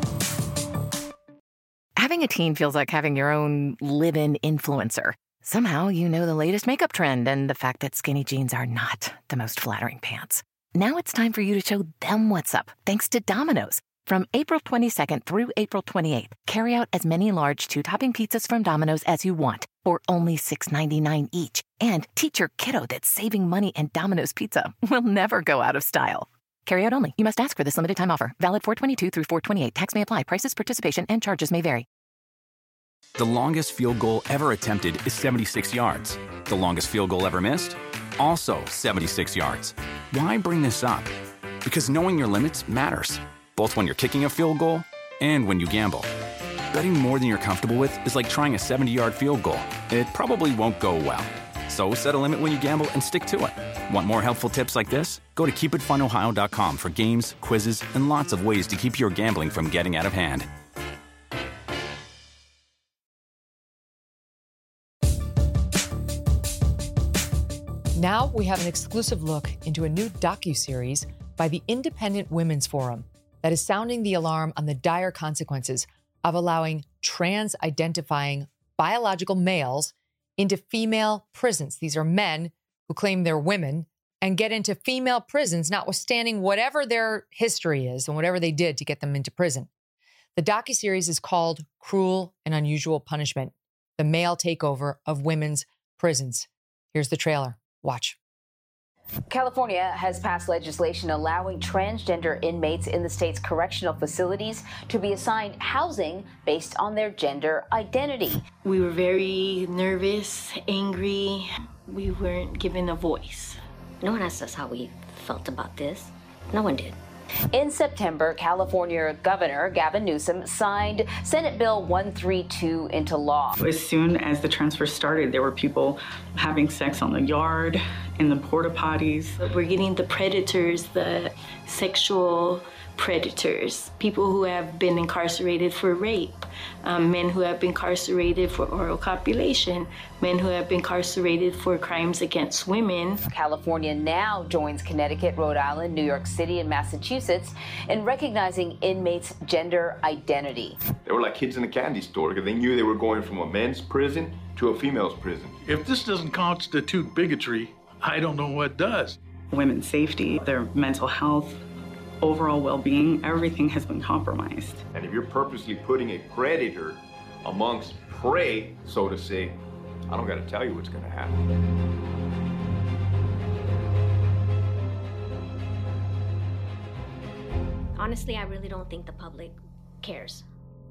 Having a teen feels like having your own live-in influencer. Somehow you know the latest makeup trend and the fact that skinny jeans are not the most flattering pants. Now it's time for you to show them what's up, thanks to Domino's. From April 22nd through April 28th, carry out as many large 2-topping pizzas from Domino's as you want for only $6.99 each. And teach your kiddo that saving money and Domino's Pizza will never go out of style. Carry out only. You must ask for this limited time offer. Valid 4/22 through 4/28. Tax may apply. Prices, participation, and charges may vary. The longest field goal ever attempted is 76 yards. The longest field goal ever missed? Also 76 yards. Why bring this up? Because knowing your limits matters, both when you're kicking a field goal and when you gamble. Betting more than you're comfortable with is like trying a 70-yard field goal. It probably won't go well. So set a limit when you gamble and stick to it. Want more helpful tips like this? Go to keepitfunohio.com for games, quizzes, and lots of ways to keep your gambling from getting out of hand. Now we have an exclusive look into a new docuseries by the Independent Women's Forum that is sounding the alarm on the dire consequences of allowing trans-identifying biological males into female prisons. These are men who claim they're women and get into female prisons, notwithstanding whatever their history is and whatever they did to get them into prison. The docuseries is called Cruel and Unusual Punishment, the male takeover of women's prisons. Here's the trailer. Watch. California has passed legislation allowing transgender inmates in the state's correctional facilities to be assigned housing based on their gender identity. We were very nervous, angry. We weren't given a voice. No one asked us how we felt about this. No one did. In September, California Governor Gavin Newsom signed Senate Bill 132 into law. As soon as the transfer started, there were people having sex on the yard, in the porta potties. We're getting the predators, the sexual predators, people who have been incarcerated for rape, men who have been incarcerated for oral copulation, men who have been incarcerated for crimes against women. California now joins Connecticut, Rhode Island, New York City, and Massachusetts in recognizing inmates' gender identity. They were like kids in a candy store because they knew they were going from a men's prison to a female's prison. If this doesn't constitute bigotry, I don't know what does. Women's safety, their mental health, overall well-being, everything has been compromised. And if you're purposely putting a predator amongst prey, so to say, I don't got to tell you what's going to happen. Honestly, I really don't think the public cares.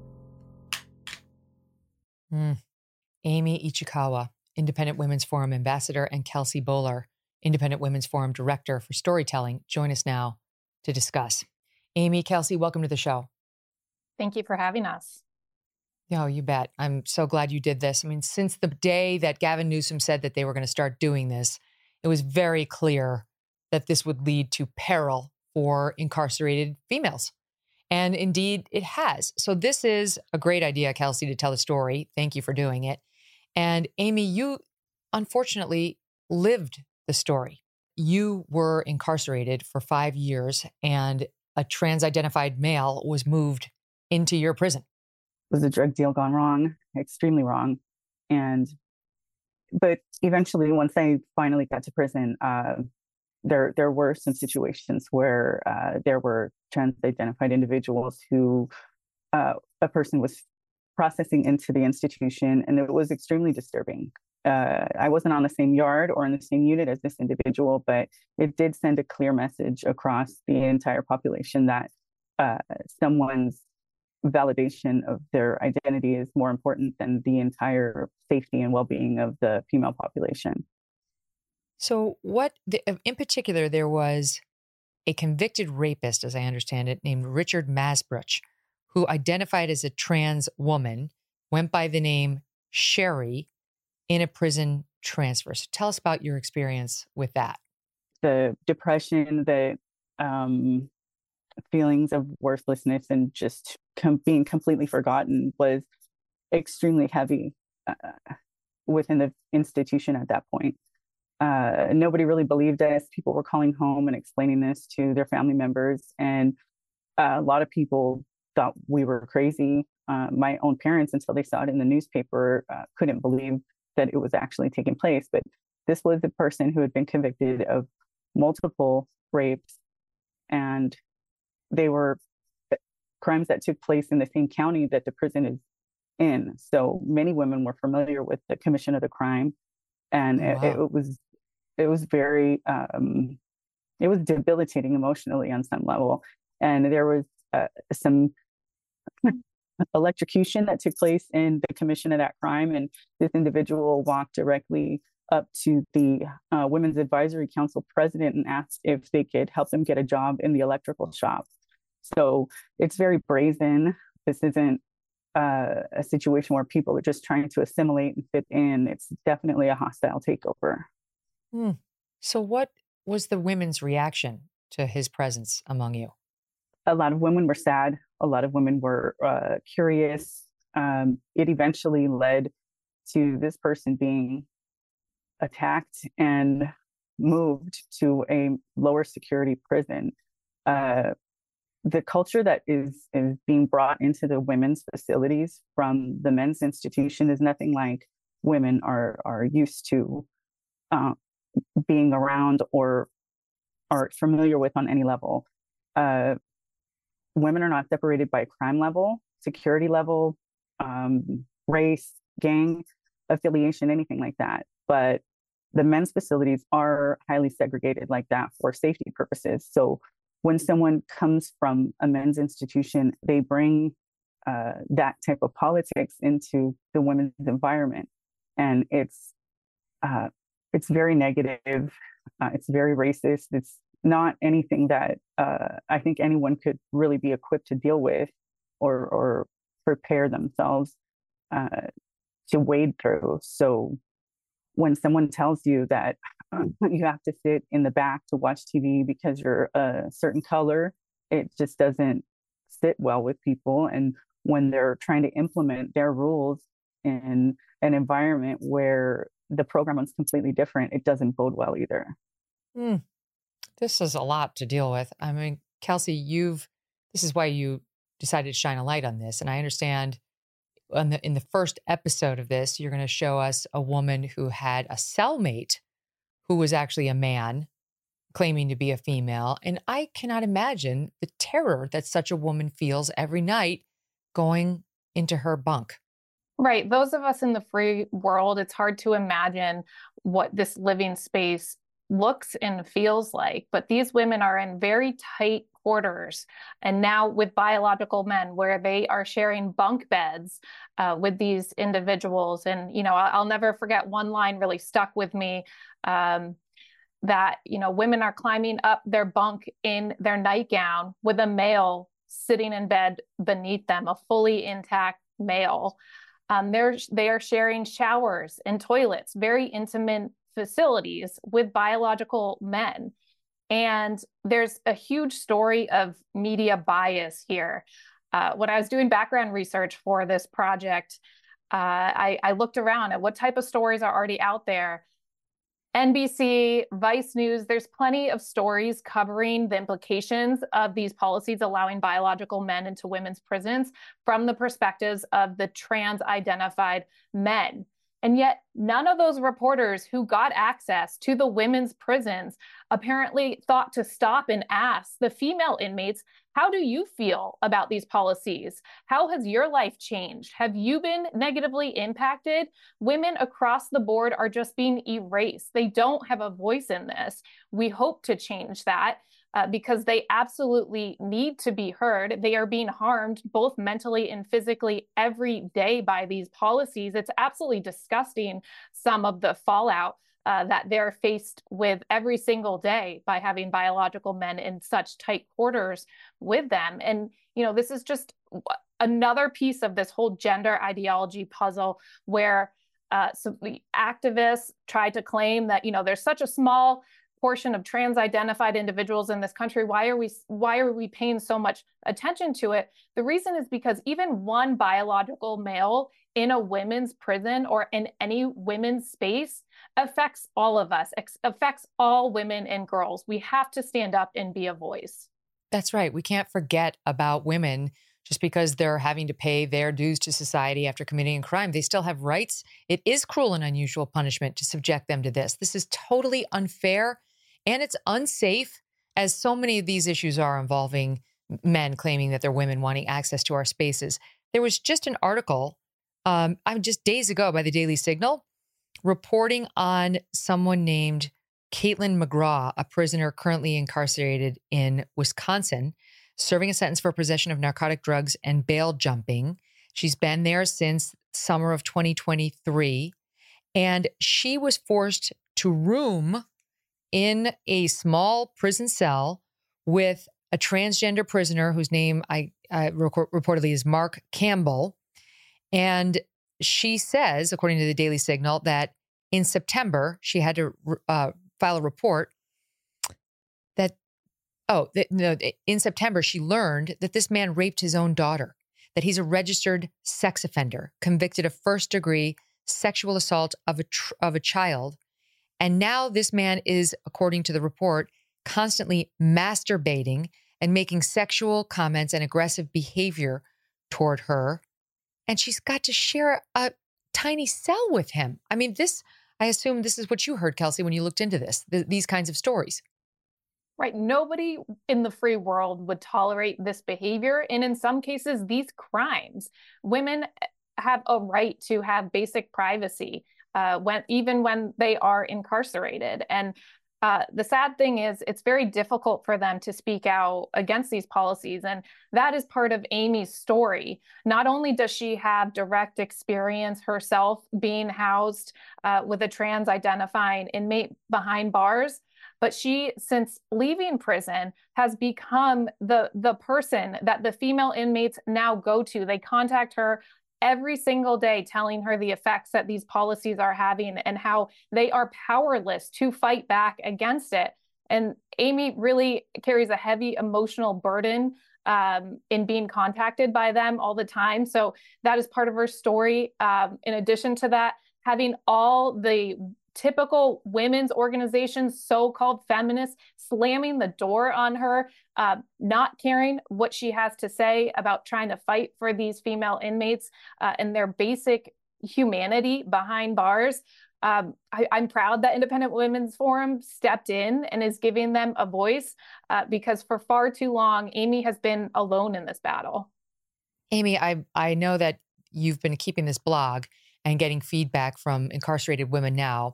Amy Ichikawa, Independent Women's Forum Ambassador, and Kelsey Bowler, Independent Women's Forum Director for Storytelling, join us now to discuss. Amy, Kelsey, welcome to the show. Thank you for having us. No, you bet. I'm so glad you did this. I mean, since the day that Gavin Newsom said that they were going to start doing this, it was very clear that this would lead to peril for incarcerated females. And indeed, it has. So this is a great idea, Kelsey, to tell the story. Thank you for doing it. And Amy, you unfortunately lived the story. You were incarcerated for 5 years and a trans-identified male was moved into your prison. It was a drug deal gone wrong, extremely wrong. But eventually, once I finally got to prison, there were some situations where there were trans-identified individuals who a person was processing into the institution, and it was extremely disturbing. I wasn't on the same yard or in the same unit as this individual, but it did send a clear message across the entire population that someone's validation of their identity is more important than the entire safety and well-being of the female population. So in particular, there was a convicted rapist, as I understand it, named Richard Masbruch, who identified as a trans woman, went by the name Sherry in a prison transfer. So tell us about your experience with that. The depression, the feelings of worthlessness and just being completely forgotten was extremely heavy within the institution at that point. Nobody really believed us. People were calling home and explaining this to their family members. And a lot of people thought we were crazy. My own parents, until they saw it in the newspaper, couldn't believe that it was actually taking place. But this was a person who had been convicted of multiple rapes, and they were crimes that took place in the same county that the prison is in. So many women were familiar with the commission of the crime, and it was very it was debilitating emotionally on some level. And there was some electrocution that took place in the commission of that crime, and this individual walked directly up to the Women's Advisory Council president and asked if they could help them get a job in the electrical shop. So it's very brazen. This isn't a situation where people are just trying to assimilate and fit in. It's definitely a hostile takeover. So what was the women's reaction to his presence among you? A lot of women were sad. A lot of women were curious. It eventually led to this person being attacked and moved to a lower security prison. The culture that is being brought into the women's facilities from the men's institution is nothing like women are used to being around or are familiar with on any level. Women are not separated by crime level, security level, race, gang affiliation, anything like that. But the men's facilities are highly segregated like that for safety purposes. So when someone comes from a men's institution, they bring that type of politics into the women's environment. And it's very negative. It's very racist. It's not anything that I think anyone could really be equipped to deal with or prepare themselves to wade through. So when someone tells you that you have to sit in the back to watch TV because you're a certain color, it just doesn't sit well with people. And when they're trying to implement their rules in an environment where the program is completely different, it doesn't bode well either. This is a lot to deal with. I mean, Kelsey, this is why you decided to shine a light on this. And I understand in the first episode of this, you're going to show us a woman who had a cellmate who was actually a man claiming to be a female. And I cannot imagine the terror that such a woman feels every night going into her bunk. Right. Those of us in the free world, it's hard to imagine what this living space looks and feels like. But these women are in very tight quarters. And now with biological men, where they are sharing bunk beds with these individuals. And, I'll never forget one line really stuck with me, that, women are climbing up their bunk in their nightgown with a male sitting in bed beneath them, a fully intact male. They are sharing showers and toilets, very intimate facilities with biological men. And there's a huge story of media bias here. When I was doing background research for this project, I looked around at what type of stories are already out there. NBC, Vice News, there's plenty of stories covering the implications of these policies allowing biological men into women's prisons from the perspectives of the trans-identified men. And yet none of those reporters who got access to the women's prisons apparently thought to stop and ask the female inmates, how do you feel about these policies? How has your life changed? Have you been negatively impacted? Women across the board are just being erased. They don't have a voice in this. We hope to change that. Because they absolutely need to be heard. They are being harmed both mentally and physically every day by these policies. It's absolutely disgusting, some of the fallout that they're faced with every single day by having biological men in such tight quarters with them. And, you know, this is just another piece of this whole gender ideology puzzle where some activists tried to claim that, you know, there's such a small portion of trans-identified individuals in this country. Why are we paying so much attention to it? The reason is because even one biological male in a women's prison or in any women's space affects all of us, affects all women and girls. We have to stand up and be a voice. That's right. We can't forget about women just because they're having to pay their dues to society after committing a crime. They still have rights. It is cruel and unusual punishment to subject them to this. This is totally unfair. And it's unsafe, as so many of these issues are involving men claiming that they're women wanting access to our spaces. There was just an article just days ago by the Daily Signal reporting on someone named Caitlin McGraw, a prisoner currently incarcerated in Wisconsin, serving a sentence for possession of narcotic drugs and bail jumping. She's been there since summer of 2023, and she was forced to room in a small prison cell with a transgender prisoner whose name reportedly is Mark Campbell. And she says, according to the Daily Signal, that in September, she had to file a report in September, she learned that this man raped his own daughter, that he's a registered sex offender, convicted of first-degree sexual assault of a child. And now this man is, according to the report, constantly masturbating and making sexual comments and aggressive behavior toward her. And she's got to share a tiny cell with him. I mean, I assume this is what you heard, Kelsey, when you looked into these kinds of stories. Right. Nobody in the free world would tolerate this behavior. And in some cases, these crimes. Women have a right to have basic privacy. Even when they are incarcerated. And the sad thing is it's very difficult for them to speak out against these policies. And that is part of Amy's story. Not only does she have direct experience herself being housed with a trans-identifying inmate behind bars, but she, since leaving prison, has become the person that the female inmates now go to. They contact her every single day telling her the effects that these policies are having and how they are powerless to fight back against it. And Amy really carries a heavy emotional burden in being contacted by them all the time. So that is part of her story. In addition to that, having all the typical women's organizations, so-called feminists, slamming the door on her, not caring what she has to say about trying to fight for these female inmates and their basic humanity behind bars. I'm proud that Independent Women's Forum stepped in and is giving them a voice because for far too long, Amy has been alone in this battle. Amy, I know that you've been keeping this blog and getting feedback from incarcerated women now.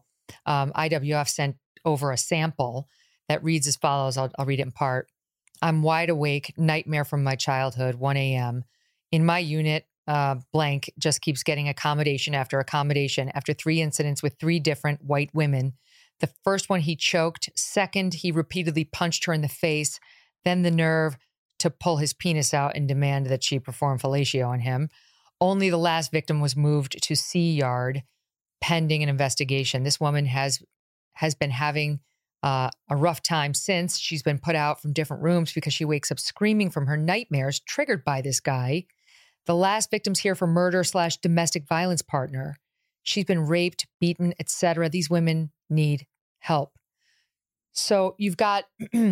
IWF sent over a sample that reads as follows. I'll read it in part. I'm wide awake, nightmare from my childhood, 1 a.m. In my unit, blank just keeps getting accommodation after 3 incidents with 3 different white women. The first one he choked. Second, he repeatedly punched her in the face. Then the nerve to pull his penis out and demand that she perform fellatio on him. Only the last victim was moved to C Yard pending an investigation. This woman has been having a rough time since. She's been put out from different rooms because she wakes up screaming from her nightmares triggered by this guy. The last victim's here for murder/domestic violence partner. She's been raped, beaten, etc. These women need help. So you've got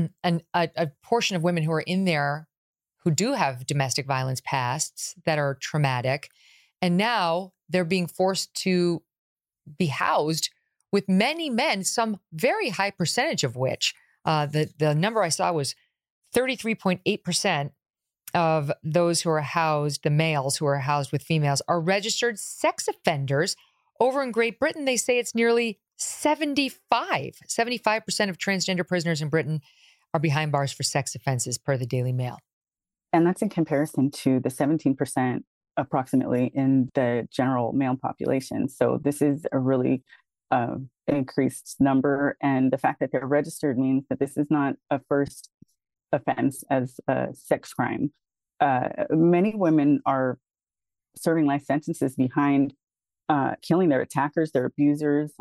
a portion of women who are in there who do have domestic violence pasts that are traumatic. And now they're being forced to be housed with many men, some very high percentage of which, the number I saw was 33.8% of those who are housed, the males who are housed with females, are registered sex offenders. Over in Great Britain, they say it's nearly 75% of transgender prisoners in Britain are behind bars for sex offenses, per the Daily Mail. And that's in comparison to the 17% approximately in the general male population. So this is a really increased number. And the fact that they're registered means that this is not a first offense as a sex crime. Many women are serving life sentences behind killing their attackers, their abusers.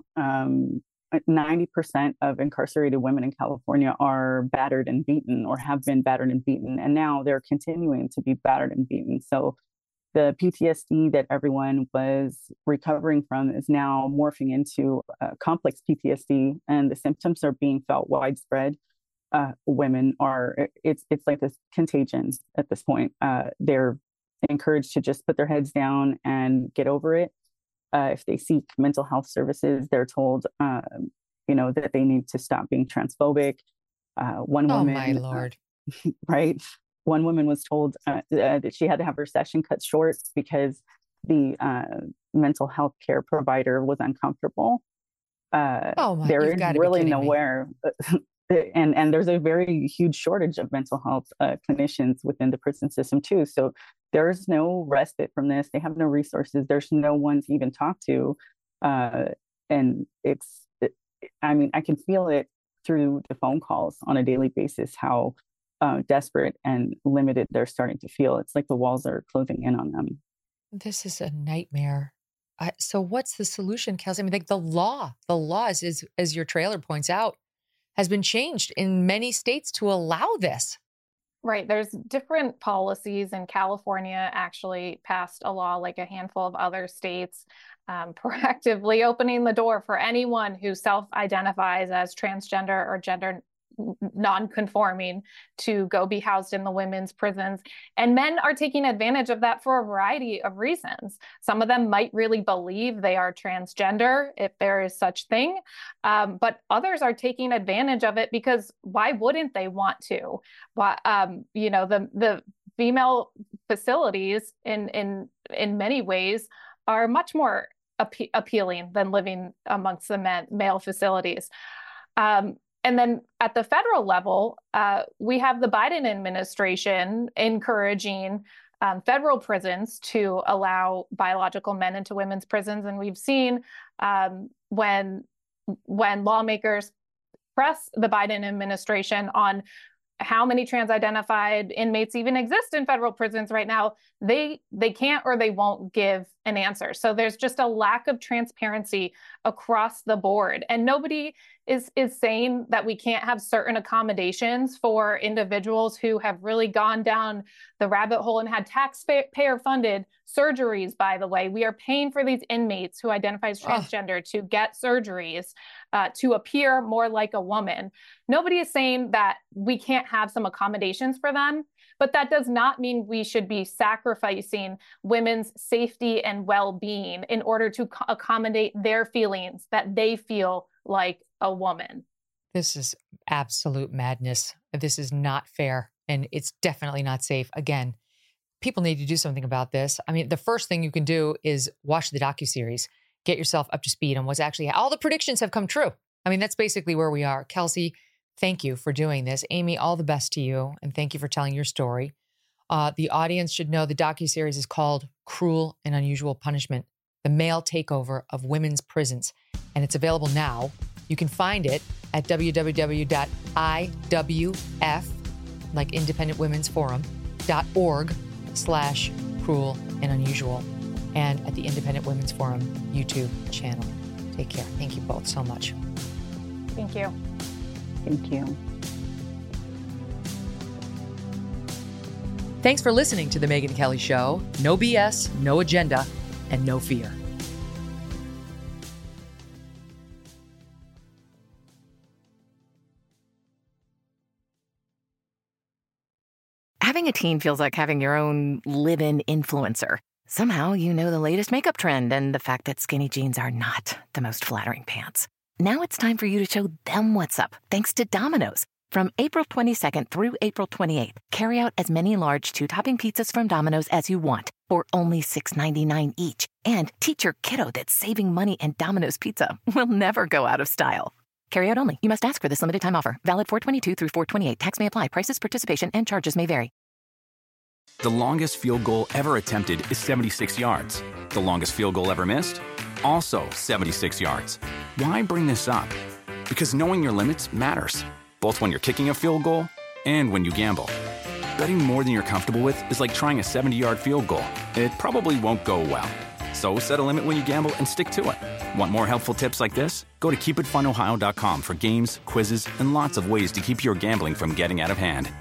90% of incarcerated women in California are battered and beaten or have been battered and beaten. And now they're continuing to be battered and beaten. So the PTSD that everyone was recovering from is now morphing into complex PTSD, and the symptoms are being felt widespread. Women are, it's like this contagion at this point. They're encouraged to just put their heads down and get over it. If they seek mental health services, they're told, that they need to stop being transphobic. One woman, oh my Lord, right? One woman was told that she had to have her session cut short because the mental health care provider was uncomfortable. There is really nowhere. And there's a very huge shortage of mental health clinicians within the prison system too. So there's no respite from this. They have no resources. There's no one to even talk to. And I can feel it through the phone calls on a daily basis, how desperate and limited they're starting to feel. It's like the walls are closing in on them. This is a nightmare. So what's the solution, Kelsey? I mean, like the law is, as your trailer points out, has been changed in many states to allow this. Right. There's different policies, and California actually passed a law, like a handful of other states, proactively opening the door for anyone who self-identifies as transgender or gender non-conforming to go be housed in the women's prisons. And men are taking advantage of that for a variety of reasons. Some of them might really believe they are transgender, if there is such thing. But others are taking advantage of it because why wouldn't they want to? The female facilities in many ways are much more appealing than living amongst the male facilities. And then at the federal level, we have the Biden administration encouraging federal prisons to allow biological men into women's prisons. And we've seen when lawmakers press the Biden administration on how many trans-identified inmates even exist in federal prisons right now, they can't or they won't give an answer. So there's just a lack of transparency across the board. And nobody is saying that we can't have certain accommodations for individuals who have really gone down the rabbit hole and had taxpayer-funded surgeries, by the way. We are paying for these inmates who identify as transgender to get surgeries to appear more like a woman. Nobody is saying that we can't have some accommodations for them, but that does not mean we should be sacrificing women's safety and well-being in order to accommodate their feelings that they feel like a woman. This is absolute madness. This is not fair, and it's definitely not safe. Again, people need to do something about this. I mean, the first thing you can do is watch the docuseries. Get yourself up to speed on what's actually, all the predictions have come true. I mean, that's basically where we are. Kelsey, thank you for doing this. Amy, all the best to you, and thank you for telling your story. The audience should know the docuseries is called Cruel and Unusual Punishment, the male takeover of women's prisons, and it's available now. You can find it at www.iwf, like Independent Women's Forum.org/cruel and unusual, and at the Independent Women's Forum YouTube channel. Take care. Thank you both so much. Thank you. Thank you. Thanks for listening to The Megyn Kelly Show. No BS, no agenda, and no fear. Having a teen feels like having your own live-in influencer. Somehow you know the latest makeup trend and the fact that skinny jeans are not the most flattering pants. Now it's time for you to show them what's up, thanks to Domino's. From April 22nd through April 28th, carry out as many large 2-topping pizzas from Domino's as you want for only $6.99 each. And teach your kiddo that saving money and Domino's Pizza will never go out of style. Carry out only. You must ask for this limited time offer. Valid 4/22 through 4/28. Tax may apply. Prices, participation, and charges may vary. The longest field goal ever attempted is 76 yards. The longest field goal ever missed? Also 76 yards. Why bring this up? Because knowing your limits matters, both when you're kicking a field goal and when you gamble. Betting more than you're comfortable with is like trying a 70-yard field goal. It probably won't go well. So set a limit when you gamble and stick to it. Want more helpful tips like this? Go to keepitfunohio.com for games, quizzes, and lots of ways to keep your gambling from getting out of hand.